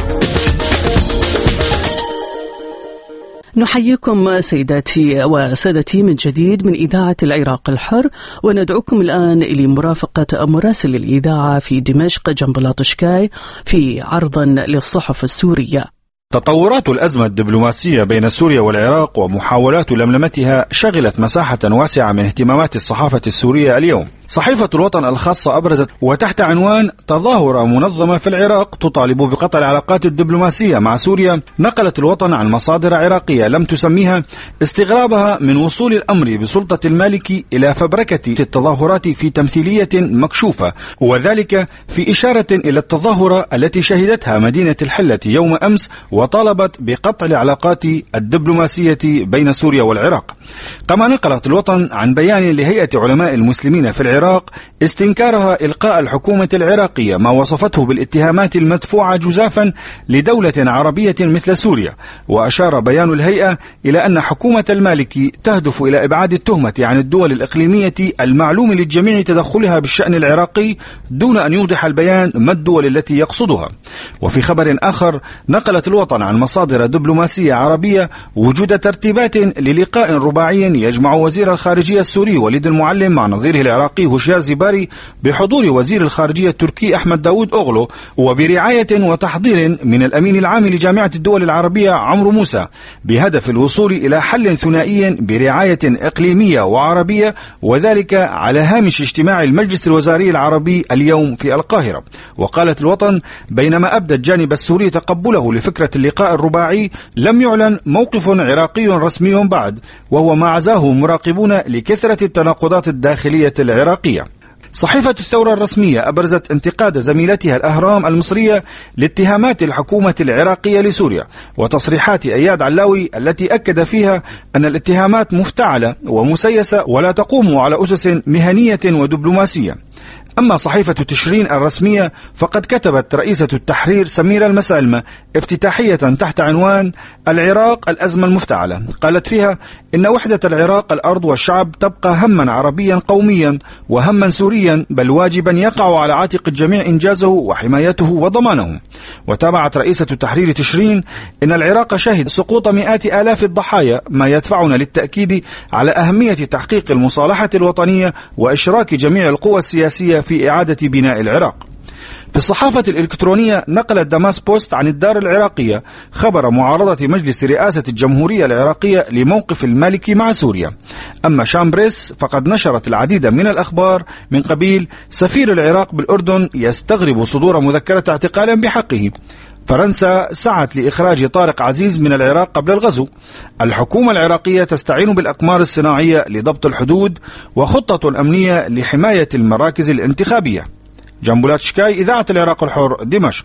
نحييكم سيداتي وسادتي من جديد من إذاعة العراق الحر، وندعوكم الآن لمرافقة مراسل الإذاعة في دمشق جنب شكاي في عرض للصحف السورية. تطورات الأزمة الدبلوماسية بين سوريا والعراق ومحاولات لملمتها شغلت مساحة واسعة من اهتمامات الصحافة السورية اليوم. صحيفة الوطن الخاصة أبرزت وتحت عنوان تظاهرة منظمة في العراق تطالب بقطع العلاقات الدبلوماسية مع سوريا، نقلت الوطن عن مصادر عراقية لم تسميها استغرابها من وصول الأمر بسلطة المالكي إلى فبركة التظاهرات في تمثيلية مكشوفة، وذلك في إشارة إلى التظاهرة التي شهدتها مدينة الحلة يوم أمس وطالبت بقطع العلاقات الدبلوماسية بين سوريا والعراق. كما نقلت الوطن عن بيان لهيئة علماء المسلمين في العراق استنكارها إلقاء الحكومة العراقية ما وصفته بالاتهامات المدفوعة جزافا لدولة عربية مثل سوريا. وأشار بيان الهيئة إلى أن حكومة المالكي تهدف إلى إبعاد التهمة عن الدول الإقليمية المعلوم للجميع تدخلها بالشأن العراقي دون أن يوضح البيان ما الدول التي يقصدها. وفي خبر آخر نقلت الوطن عن مصادر دبلوماسية عربية وجود ترتيبات للقاء رباعي يجمع وزير الخارجية السوري وليد المعلم مع نظيره العراقي هوشيار زباري بحضور وزير الخارجية التركي أحمد داود أغلو، وبرعاية وتحضير من الأمين العام لجامعة الدول العربية عمرو موسى، بهدف الوصول إلى حل ثنائي برعاية إقليمية وعربية، وذلك على هامش اجتماع المجلس الوزاري العربي اليوم في القاهرة. وقالت الوطن بينما أبدى الجانب السوري تقبله لفكرة اللقاء الرباعي لم يعلن موقف عراقي رسمي بعد، وهو ما عزاه مراقبون لكثرة التناقضات الداخلية العراقية. صحيفة الثورة الرسمية أبرزت انتقاد زميلتها الأهرام المصرية لاتهامات الحكومة العراقية لسوريا وتصريحات أياد علاوي التي أكد فيها أن الاتهامات مفتعلة ومسيسة ولا تقوم على أسس مهنية ودبلوماسية. أما صحيفة تشرين الرسمية فقد كتبت رئيسة التحرير سميرة المسالمة افتتاحية تحت عنوان العراق الأزمة المفتعلة، قالت فيها إن وحدة العراق الأرض والشعب تبقى هما عربيا قوميا وهما سوريا، بل واجبا يقع على عاتق الجميع إنجازه وحمايته وضمانه. وتابعت رئيسة التحرير تشرين إن العراق شهد سقوط مئات آلاف الضحايا، ما يدفعنا للتأكيد على أهمية تحقيق المصالحة الوطنية وإشراك جميع القوى السياسية في إعادة بناء العراق. في الصحافة الإلكترونية نقلت دماس بوست عن الدار العراقية خبر معارضة مجلس رئاسة الجمهورية العراقية لموقف المالكي مع سوريا. أما شامبريس فقد نشرت العديد من الأخبار من قبيل سفير العراق بالأردن يستغرب صدور مذكرة اعتقال بحقه، فرنسا سعت لإخراج طارق عزيز من العراق قبل الغزو، الحكومة العراقية تستعين بالأقمار الصناعية لضبط الحدود، وخطة أمنية لحماية المراكز الانتخابية. جنبولات شكاي، إذاعة العراق الحر، دمشق.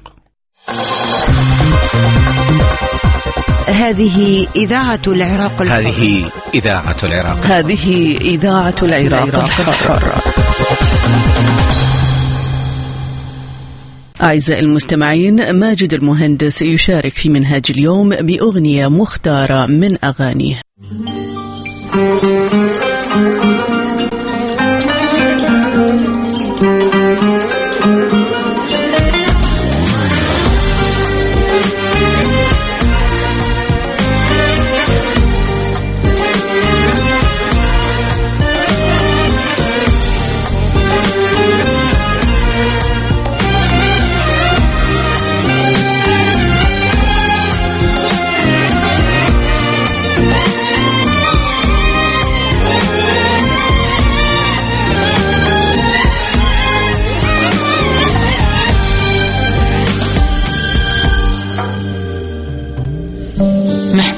هذه إذاعة العراق الحر. هذه إذاعة العراق. هذه إذاعة العراق الحر. أعزائي المستمعين، ماجد المهندس يشارك في منهاج اليوم بأغنية مختارة من أغانيه.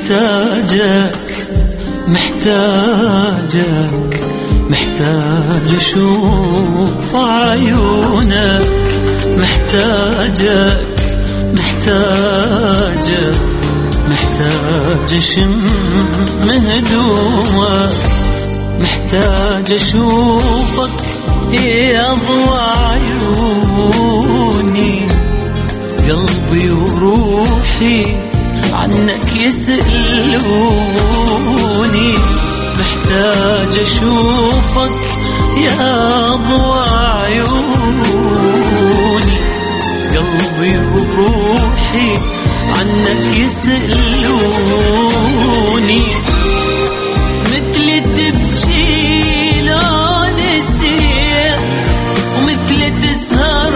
محتاجك محتاجك محتاج أشوف عيونك محتاجك محتاجك محتاج أشم هدومك محتاج أشوفك يا ضوء عيوني قلبي وروحي عنك يسألوني محتاج أشوفك يا ضوء عيوني قلبي وروحي عنك يسألوني مثل تبكي لون السيف ومثل تسهر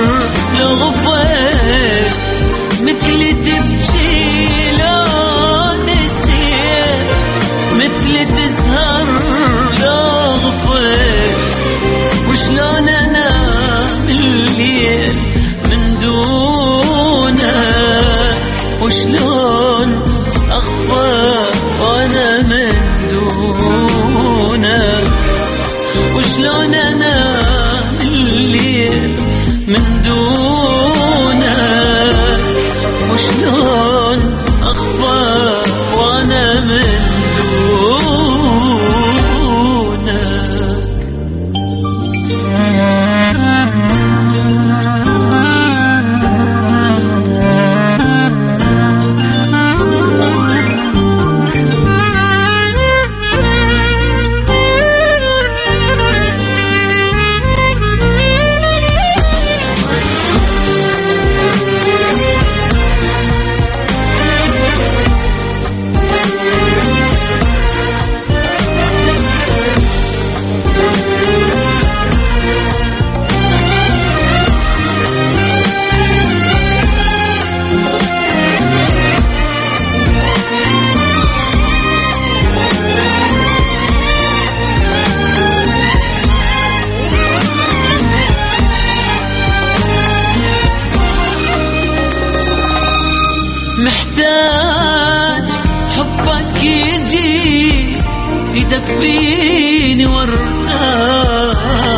لغفيت مثل تبكي لون السيف مثل تسهر لغفيت وشلون انام الليل من دونك وشلون اخفى وانا من دونك وشلون انام الليل من دونك وشلون اخفى وانا من محتاج حبك يجي يدفيني وارتاح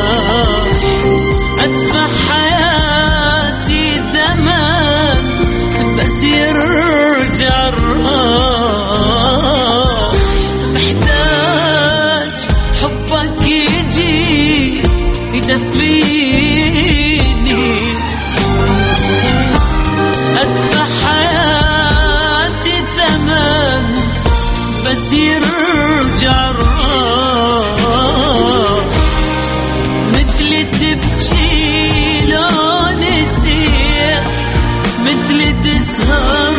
أدفع حياتي ثمن بس يرجع الراح محتاج حبك يجي يدفيني أدفع حياتي ثمن بس يرجع الراح مثل تبكي لون السيف مثل تسهر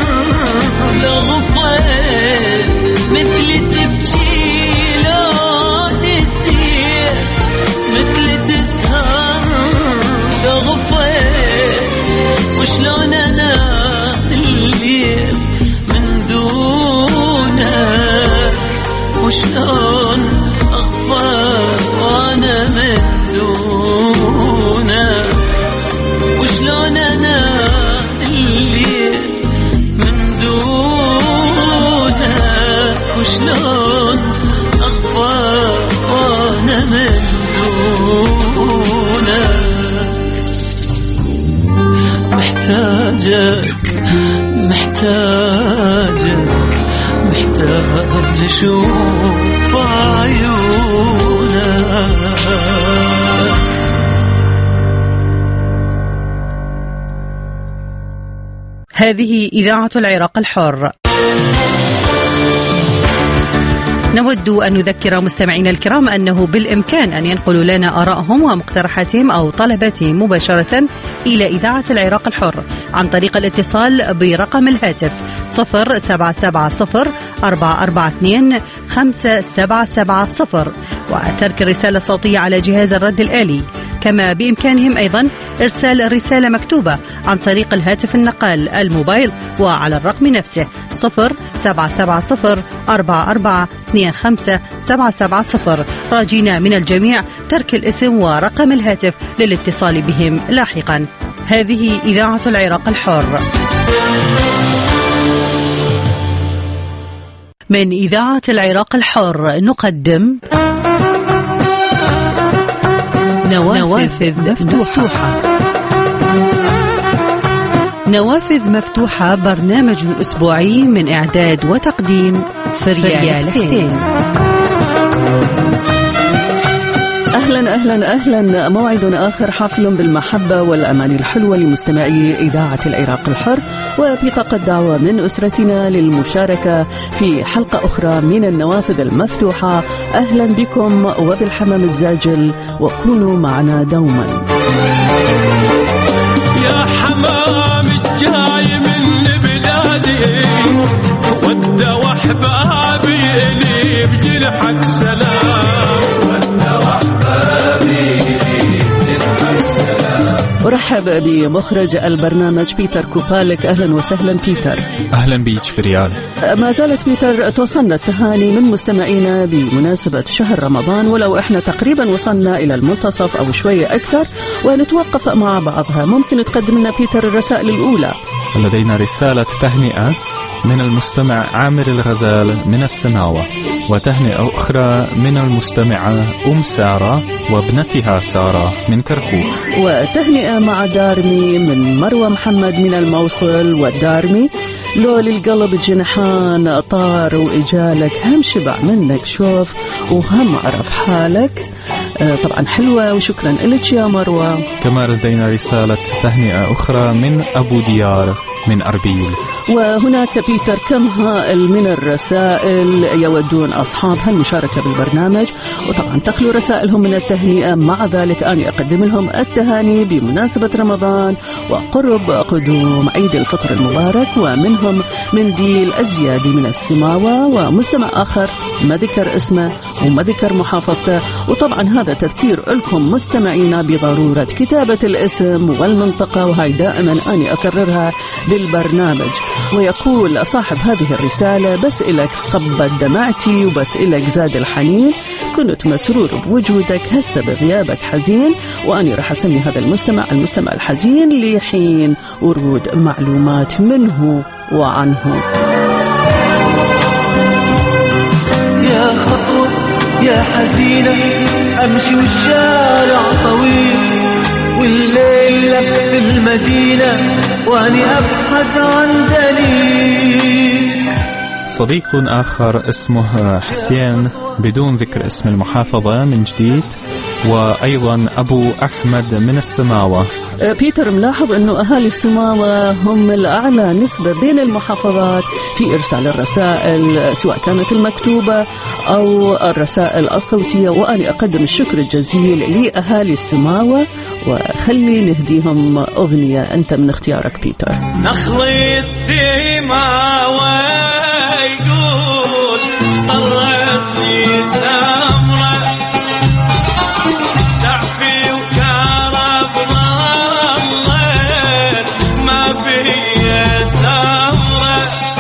لغفيت مثل تبكي لون السيف مثل تسهر لغفيت وشلون انا الليل من دونك وشلون اغفى وانا من دونك وشلون انا الليل من دونك وشلون اغفى وانا من دونك محتاجك محتاجك محتاج أشوف عيونك. هذه إذاعة العراق الحر. نود أن نذكر مستمعينا الكرام أنه بالإمكان أن ينقلوا لنا آرائهم ومقترحاتهم أو طلباتهم مباشرة إلى إذاعة العراق الحر عن طريق الاتصال برقم الهاتف 0770-442-5770 وترك الرسالة الصوتية على جهاز الرد الآلي. كما بإمكانهم أيضا إرسال رسالة مكتوبة عن طريق الهاتف النقال الموبايل وعلى الرقم نفسه 0770-4425-770 راجين من الجميع ترك الاسم ورقم الهاتف للاتصال بهم لاحقا. هذه إذاعة العراق الحر. من إذاعة العراق الحر نقدم نوافذ مفتوحة. نوافذ مفتوحة برنامج أسبوعي من إعداد وتقديم فريال حسين. أهلا موعد آخر حافل بالمحبة والأمان الحلوة لمستمعي إذاعة العراق الحر، وبطاقة دعوة من أسرتنا للمشاركة في حلقة أخرى من النوافذ المفتوحة. أهلا بكم وبالحمام الزاجل، وكونوا معنا دوما. يا حمام الجاي من بلادي ودى وحبابي اللي بجنحك سلام. أرحب بمخرج البرنامج بيتر كوبالك. أهلا وسهلا بيتر. أهلا بيك فريال. ما زالت بيتر توصلنا التهاني من مستمعينا بمناسبة شهر رمضان، ولو إحنا تقريبا وصلنا إلى المنتصف أو شوية أكثر، ونتوقف مع بعضها. ممكن تقدم لنا بيتر الرسائل الأولى؟ لدينا رسالة تهنئة من المستمع عامر الغزال من السماوة، وتهنئة أخرى من المستمعة سارة وابنتها سارة من كركوك، وتهنئة مع دارمي من مروة محمد من الموصل. والدارمي لول القلب جنحان طار وإجالك، هم شبع منك شوف وهم عرف حالك. طبعا حلوة، وشكرا لك يا مروة. كما لدينا رسالة تهنئة أخرى من أبو ديار من أربيل. وهناك بيتر كم هائل من الرسائل يودون أصحابها المشاركة بالبرنامج، وطبعا تخلو رسائلهم من التهنئة. مع ذلك أنا أقدم لهم التهاني بمناسبة رمضان وقرب قدوم عيد الفطر المبارك. ومنهم منديل الزيادي من السماوة، ومستمع آخر ما ذكر اسمه وما ذكر محافظته. وطبعا هذا تذكير لكم مستمعينا بضرورة كتابة الاسم والمنطقة، وهي دائما أنا أكررها بالبرنامج. ويقول صاحب هذه الرسالة: بس إلك صبت دمعتي وبس إلك زاد الحنين، كنت مسرور بوجودك، هسه بغيابك حزين. وأنا رح أسمي هذا المستمع الحزين لحين ورود معلومات منه وعنه. يا خطوة يا حزينة أمشي والشارع طويل، والليلة في المدينة وأني أبحث عن دليل. صديق آخر اسمه حسين بدون ذكر اسم المحافظة من جديد، وأيضا أبو أحمد من السماوة. بيتر ملاحظ أنه أهالي السماوة هم الأعلى نسبة بين المحافظات في إرسال الرسائل، سواء كانت المكتوبة أو الرسائل الصوتية. وأنا أقدم الشكر الجزيل لأهالي السماوة، وخلي نهديهم أغنية أنت من اختيارك بيتر. نخلي السماوة يقول طلعت لي سمرة، سعفي وكرب ظلت ما بي ثمرة.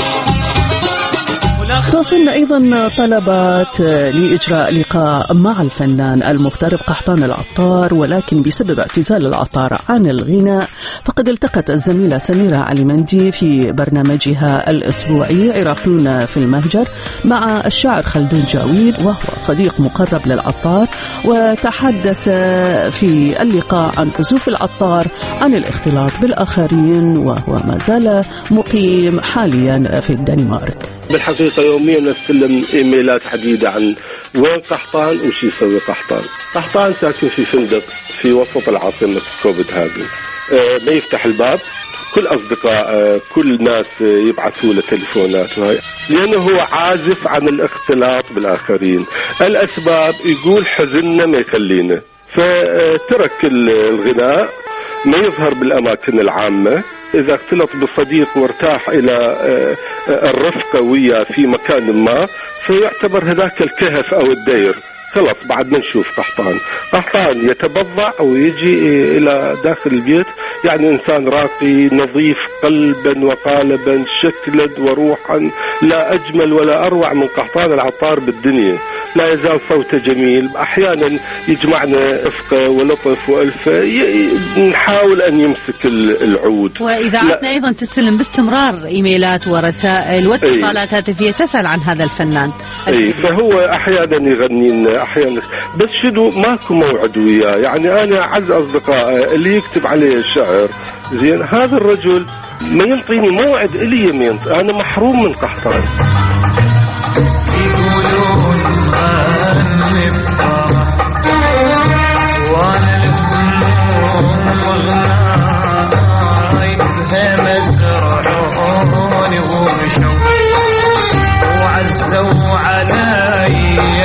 توصلنا أيضا طلبات لإجراء لقاء مع الفنان المغترب قحطان العطار، ولكن بسبب اعتزال العطار عن الغناء فقد التقت الزميلة سميرة علي-مندي في برنامجها الأسبوعي عراقيون في المهجر مع الشاعر خلدون جاويد، وهو صديق مقرب للعطار. وتحدث في اللقاء عن كسوف العطار عن الاختلاط بالآخرين، وهو ما زال مقيم حاليا في الدنمارك. بالحقيقة يوميا نستلم إيميلات عديدة عن وين قحطان وش يسوي قحطان. قحطان ساكن في فندق في وسط العاصمة كوبنهاجن، ما يفتح الباب، كل أصدقاء كل ناس يبعثوا له تليفونات، لأنه هو عازف عن الاختلاط بالآخرين. الأسباب يقول حزننا ما يخلينا، فترك الغناء، ما يظهر بالأماكن العامة. إذا اختلط بصديق وارتاح إلى الرفقة وياه في مكان ما، فيعتبر هذاك الكهف أو الدير خلص بعد ما نشوف قحطان يتبضع أو يجي إلى داخل البيت، يعني إنسان راقي نظيف قلبا وقالبا شكلا وروحا، لا أجمل ولا أروع من قحطان العطار بالدنيا. لا يزال صوته جميل، أحيانا يجمعنا أفقه ولطف وألفة، نحاول أن يمسك العود. وإذاعتنا أيضا تستلم باستمرار إيميلات ورسائل واتصالات هاتفية تسأل عن هذا الفنان. فهو أحيانا يغني لنا أحيانا، بس شنو ماكو موعد وياه. يعني أنا أعز أصدقائي اللي يكتب عليه الشعر زين، هذا الرجل ما ينطيني موعد إلي يمين، أنا محروم من قحطان. وعزوا علي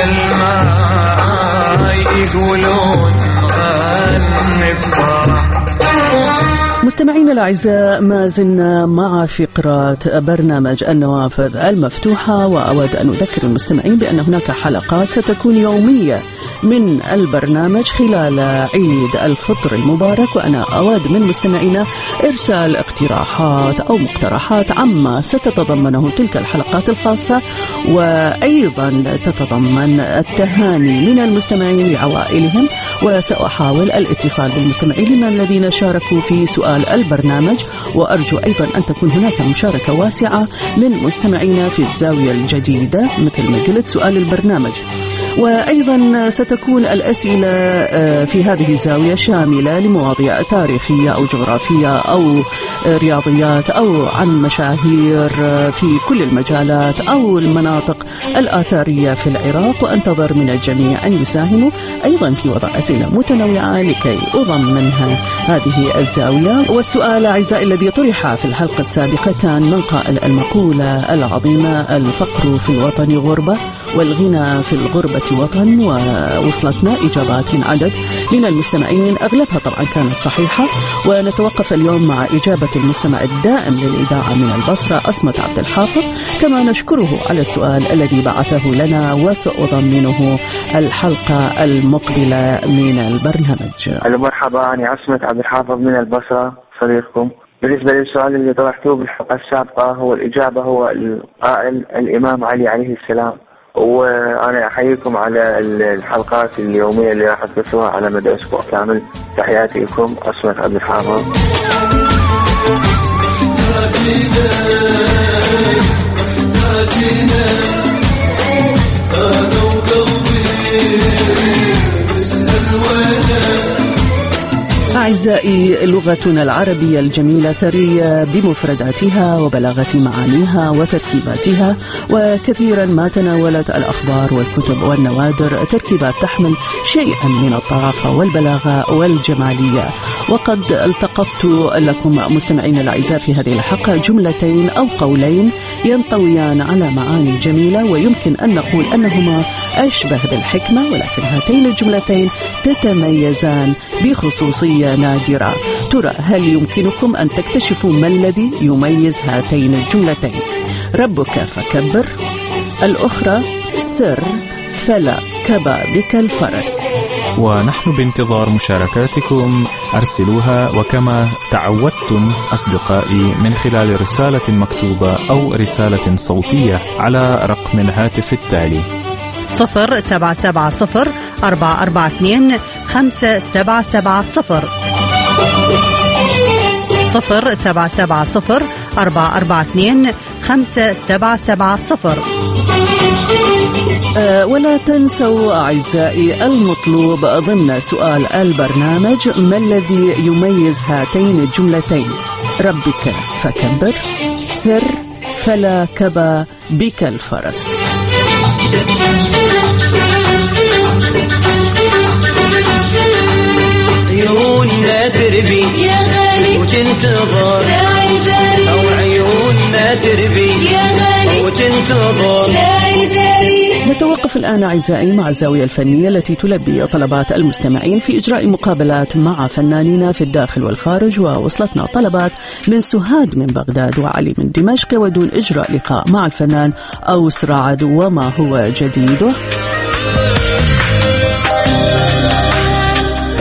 الماء يقولون غني بفرح. مستمعينا الأعزاء، ما زلنا مع فقرة برنامج النوافذ المفتوحة، وأود أن أذكر المستمعين بأن هناك حلقات ستكون يومية من البرنامج خلال عيد الفطر المبارك، وأنا أود من مستمعينا إرسال اقتراحات أو مقترحات عما ستتضمنه تلك الحلقات الخاصة، وأيضا تتضمن التهاني من المستمعين لعوائلهم، وسأحاول الاتصال بالمستمعين الذين شاركوا في سؤال البرنامج، وأرجو أيضا أن تكون هناك مشاركة واسعة من مستمعينا في الزاوية الجديدة مثل ما قلت سؤال البرنامج. وأيضا ستكون الأسئلة في هذه الزاوية شاملة لمواضيع تاريخية أو جغرافية أو رياضيات أو عن مشاهير في كل المجالات أو المناطق الآثارية في العراق، وأنتظر من الجميع أن يساهموا أيضا في وضع أسئلة متنوعة لكي أضمنها هذه الزاوية. والسؤال أعزائي الذي طرح في الحلقة السابقة كان من قائل المقولة العظيمة الفقر في الوطن غربة والغنى في الغربة وطن، ووصلتنا إجابات من عدد من المستمعين أغلبها طبعا كانت صحيحة. ونتوقف اليوم مع إجابة المستمع الدائم للإذاعة من البصرة أصمت عبد الحافظ، كما نشكره على السؤال الذي بعثه لنا وسأضمنه الحلقة المقبلة من البرنامج. مرحبا، أنا أصمت عبد الحافظ من البصرة صديقكم. بالنسبة للسؤال اللي طرحتوه بالحلقة السابقة، هو الإجابة هو القائل الإمام علي عليه السلام. وأنا أحييكم على الحلقات اليومية اللي راح تبثوها على مدى أسبوع كامل. تحياتي لكم، أصمت عبد الحافظ. أعزائي، لغتنا العربية الجميلة ثرية بمفرداتها وبلاغة معانيها وتركيباتها، وكثيرا ما تناولت الأخبار والكتب والنوادر تركيبات تحمل شيئا من الطرافة والبلاغة والجمالية. وقد التقطت لكم مستمعين الأعزاء في هذه الحلقة جملتين أو قولين ينطويان على معاني جميلة، ويمكن أن نقول أنهما أشبه بالحكمة، ولكن هاتين الجملتين تتميزان بخصوصية نادرة. ترى هل يمكنكم أن تكتشفوا ما الذي يميز هاتين الجملتين؟ ربك فكبر، الأخرى سر فلا كبا بك الفرس. ونحن بانتظار مشاركاتكم، أرسلوها وكما تعودتم أصدقائي من خلال رسالة مكتوبة أو رسالة صوتية على رقم الهاتف التالي 0770-442-577 0770-442-577. ولا تنسوا أعزائي المطلوب ضمن سؤال البرنامج: ما الذي يميز هاتين الجملتين؟ ربك فكبر، سر فلا كبا بك الفرس. عيوننا تربي يا غالي وتنتظر ساعي جاري، أو عيوننا تربي يا غالي وتنتظر ساعي جاري. نتوقف الآن أعزائي مع الزاوية الفنية التي تلبي طلبات المستمعين في إجراء مقابلات مع فنانين في الداخل والخارج. ووصلتنا طلبات من سهاد من بغداد وعلي من دمشق، ودون إجراء لقاء مع الفنان أوس رعد وما هو جديده.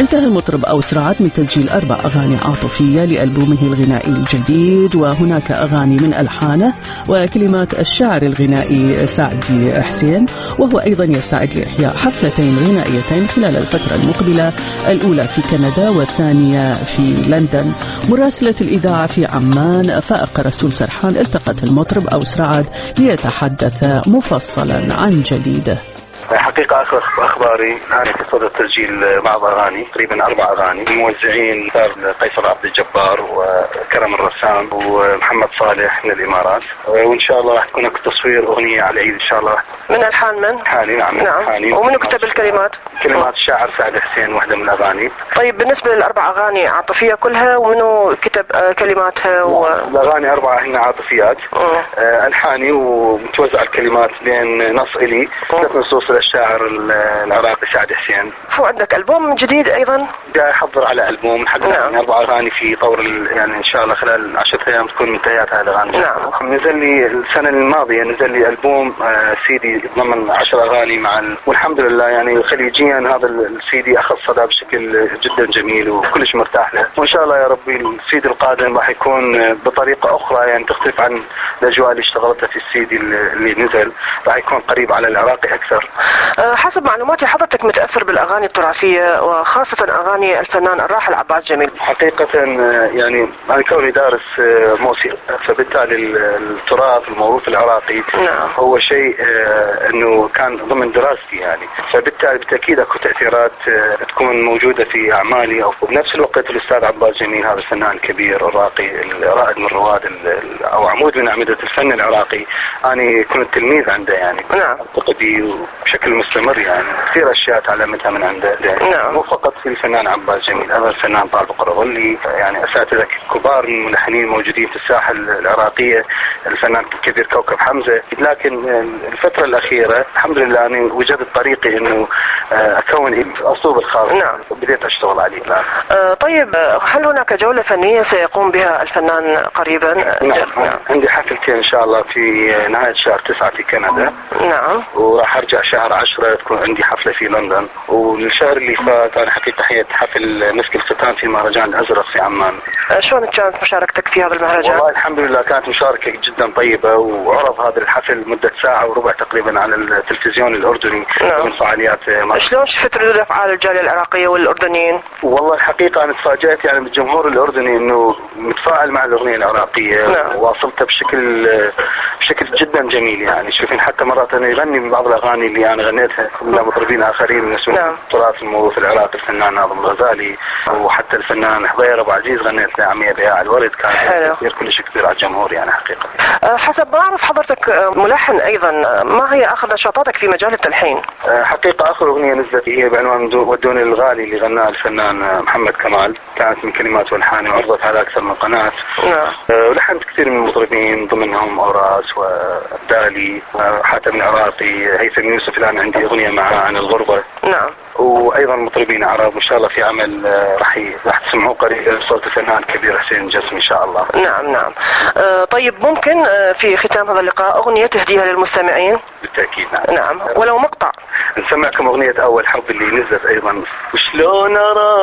انتهى المطرب أوس رعد من تسجيل 4 أغاني عاطفية لألبومه الغنائي الجديد، وهناك أغاني من ألحانه وكلمات الشاعر الغنائي سعدي حسين، وهو أيضا يستعد لإحياء حفلتين غنائيتين خلال الفترة المقبلة، الأولى في كندا والثانية في لندن. مراسلة الإذاعة في عمان فائق رسول سرحان التقت المطرب أوس رعد ليتحدث مفصلا عن جديده. حقيقة آخر أخباري أنا في صدد تسجيل بعض أغاني، تقريبا 4 أغاني، الموزعين قيصر عبد الجبار وكرم الرسام ومحمد صالح من الإمارات، وإن شاء الله راح تكون تصوير أغنية على العيد إن شاء الله. من ألحان من؟ حالي. نعم. حالي. ومن كتب الكلمات؟ كلمات الشاعر سعد حسين، واحدة من الأغاني. طيب بالنسبة ل4 أغاني عاطفية كلها، ومنو كتب كلماتها؟ الأغاني 4 هن عاطفيات، ألحاني، ومتوزع الكلمات بين نص إلي 3 نصوص الشاعر العراقي سعد حسين. هو عندك ألبوم جديد أيضا؟ جاي أحضر على ألبوم حق 4 أغاني في طور يعني إن شاء الله خلال 10 أيام تكون منتهيات هذه الأغاني. نعم. نزل لي السنة الماضية نزل لي ألبوم سيدي ضمن 10 أغاني مع والحمد لله يعني خليجيا هذا السيدي أخذ صدى بشكل جدا جميل وكلش مرتاح له، وإن شاء الله يا ربي السيدي القادم راح يكون بطريقة أخرى يعني تختلف عن الأجواء اللي اشتغلتها في السيدي اللي نزل، راح يكون قريب على العراقي أكثر. حسب معلوماتي حضرتك متأثر بالأغاني التراثية وخاصة أغاني الفنان الراحل عباس جميل. حقيقة يعني أنا كوني دارس موسيقى، فبالتالي التراث الموروث العراقي هو شيء أنه كان ضمن دراستي يعني، فبالتالي بالتأكيد أكو تأثيرات تكون موجودة في أعمالي. أو بنفس الوقت الأستاذ عباس جميل هذا الفنان الكبير الراقي الرائد من رواد أو عمود من أعمدة الفن العراقي، أنا كنت تلميذ عنده يعني أعتقد بشكل مستمر يعني كثير أشياء تعلمتها من عنده يعني. مو فقط في الفنان عباس جميل، أنا الفنان طارق قرغلي، يعني أساتذة كبار من الملحنين موجودين في الساحة العراقية، الفنان الكبير كوكب حمزة. لكن الفترة الأخيرة الحمد لله أنا وجدت طريقي إنه أكون أصوب الخاص وبديت أشتغل عليه الآن. طيب هل هناك جولة فنية سيقوم بها الفنان قريبا؟ نعم. عندي حفلتين إن شاء الله في نهاية شهر 9 في كندا. نعم. وراح أرجع شهر 10 تكون عندي حفلة في لندن. والشهر اللي فات أنا حقيقة حيت حفل مسك الختام في مهرجان الأزرق في عمان. شلون كانت مشاركتك في هذا المهرجان؟ والله الحمد لله كانت مشاركة جدا طيبة، وعرض هذا الحفل مدة ساعة وربع تقريبا على التلفزيون الأردني من فعاليات. شلون شفت ردود أفعال الجالية العراقية والأردنيين؟ والله الحقيقة أنا تفاجأت يعني بالجمهور الأردني إنه متفاعل مع الأغنية العراقية. واصلتها بشكل جدا جميل يعني. شوفين حتى مرات أنا يغني من بعض الأغاني اللي أنا غنيتها من مطربين آخرين من التراث الموروث العراقي، الفنان ناظم الغزالي وحتى الفنان حضير أبو عزيز غنيت له عمية بياع الورد، كان تأثير كلش كبير على الجمهور يعني حقيقة. حسب ما أعرف حضرتك ملحن أيضا، ما هي آخر نشاطاتك في مجال التلحين؟ حقيقة آخر أغنية نزلت هي بعنوان ودوني الغالي اللي غناها الفنان محمد كمال، كانت من كلمات والحان وعرضت على أكثر من قناة. ولحنت كثير من المطربين ضمنهم أوراس ودالي وحاتم العراقي، هيثم يوسف الآن عندي أغنية معه عن الغربة. نعم. وأيضا مطربين عرب وإن شاء الله في عمل راح تسمعوه قريبا صوت الفنان الكبير حسين جسم إن شاء الله. نعم. طيب ممكن في ختام هذا اللقاء أغنية تهديها للمستمعين؟ بالتأكيد. نعم ولو مقطع. نسمعكم أغنية أول حب اللي نزلت أيضا. وشلون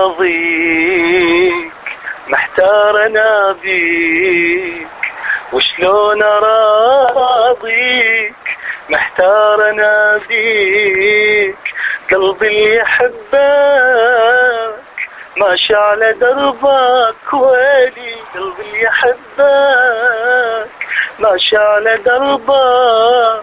أراضيك محتار أنا بيك، وشلون أراضيك محتار أنا بيك، قلبي اللي يحبك ماشي على دربك، ويلي قلبي اللي يحبك ماشي على دربك،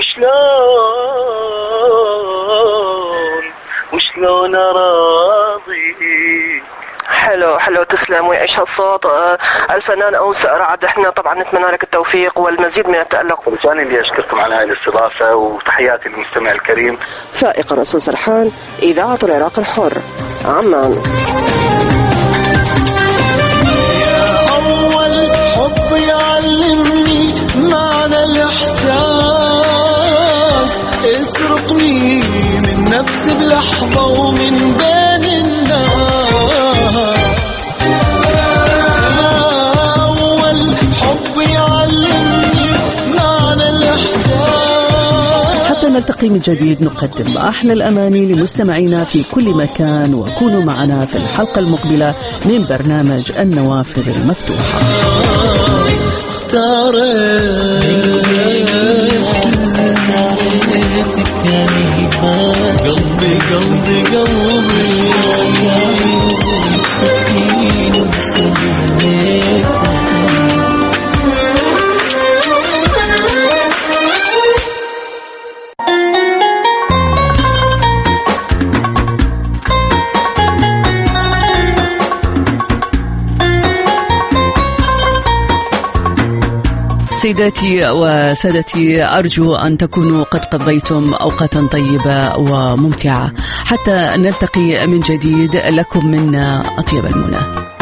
وشلون أراضيك. حلو تسلم ويعيش هالصوت. الفنان أوس رعد، احنا طبعا نتمنى لك التوفيق والمزيد من التألق. وأنا اللي أشكركم على هذه الاستضافة وتحياتي للمستمع الكريم. فائق رسول سرحان، إذاعة العراق الحر، عمان. أول حب يعلمني معنى الإحساس، اسرقني من نفسي بلحظة ومن بين الناس. أول حب يعلمني معنى الإحساس. حتى نلتقي من جديد، نقدم أحلى الأماني لمستمعينا في كل مكان، وكونوا معنا في الحلقة المقبلة من برنامج النوافذ المفتوحة. سيداتي وسادتي، أرجو أن تكونوا قد قضيتم أوقاتا طيبة وممتعة. حتى نلتقي من جديد، لكم منا أطيب المنى.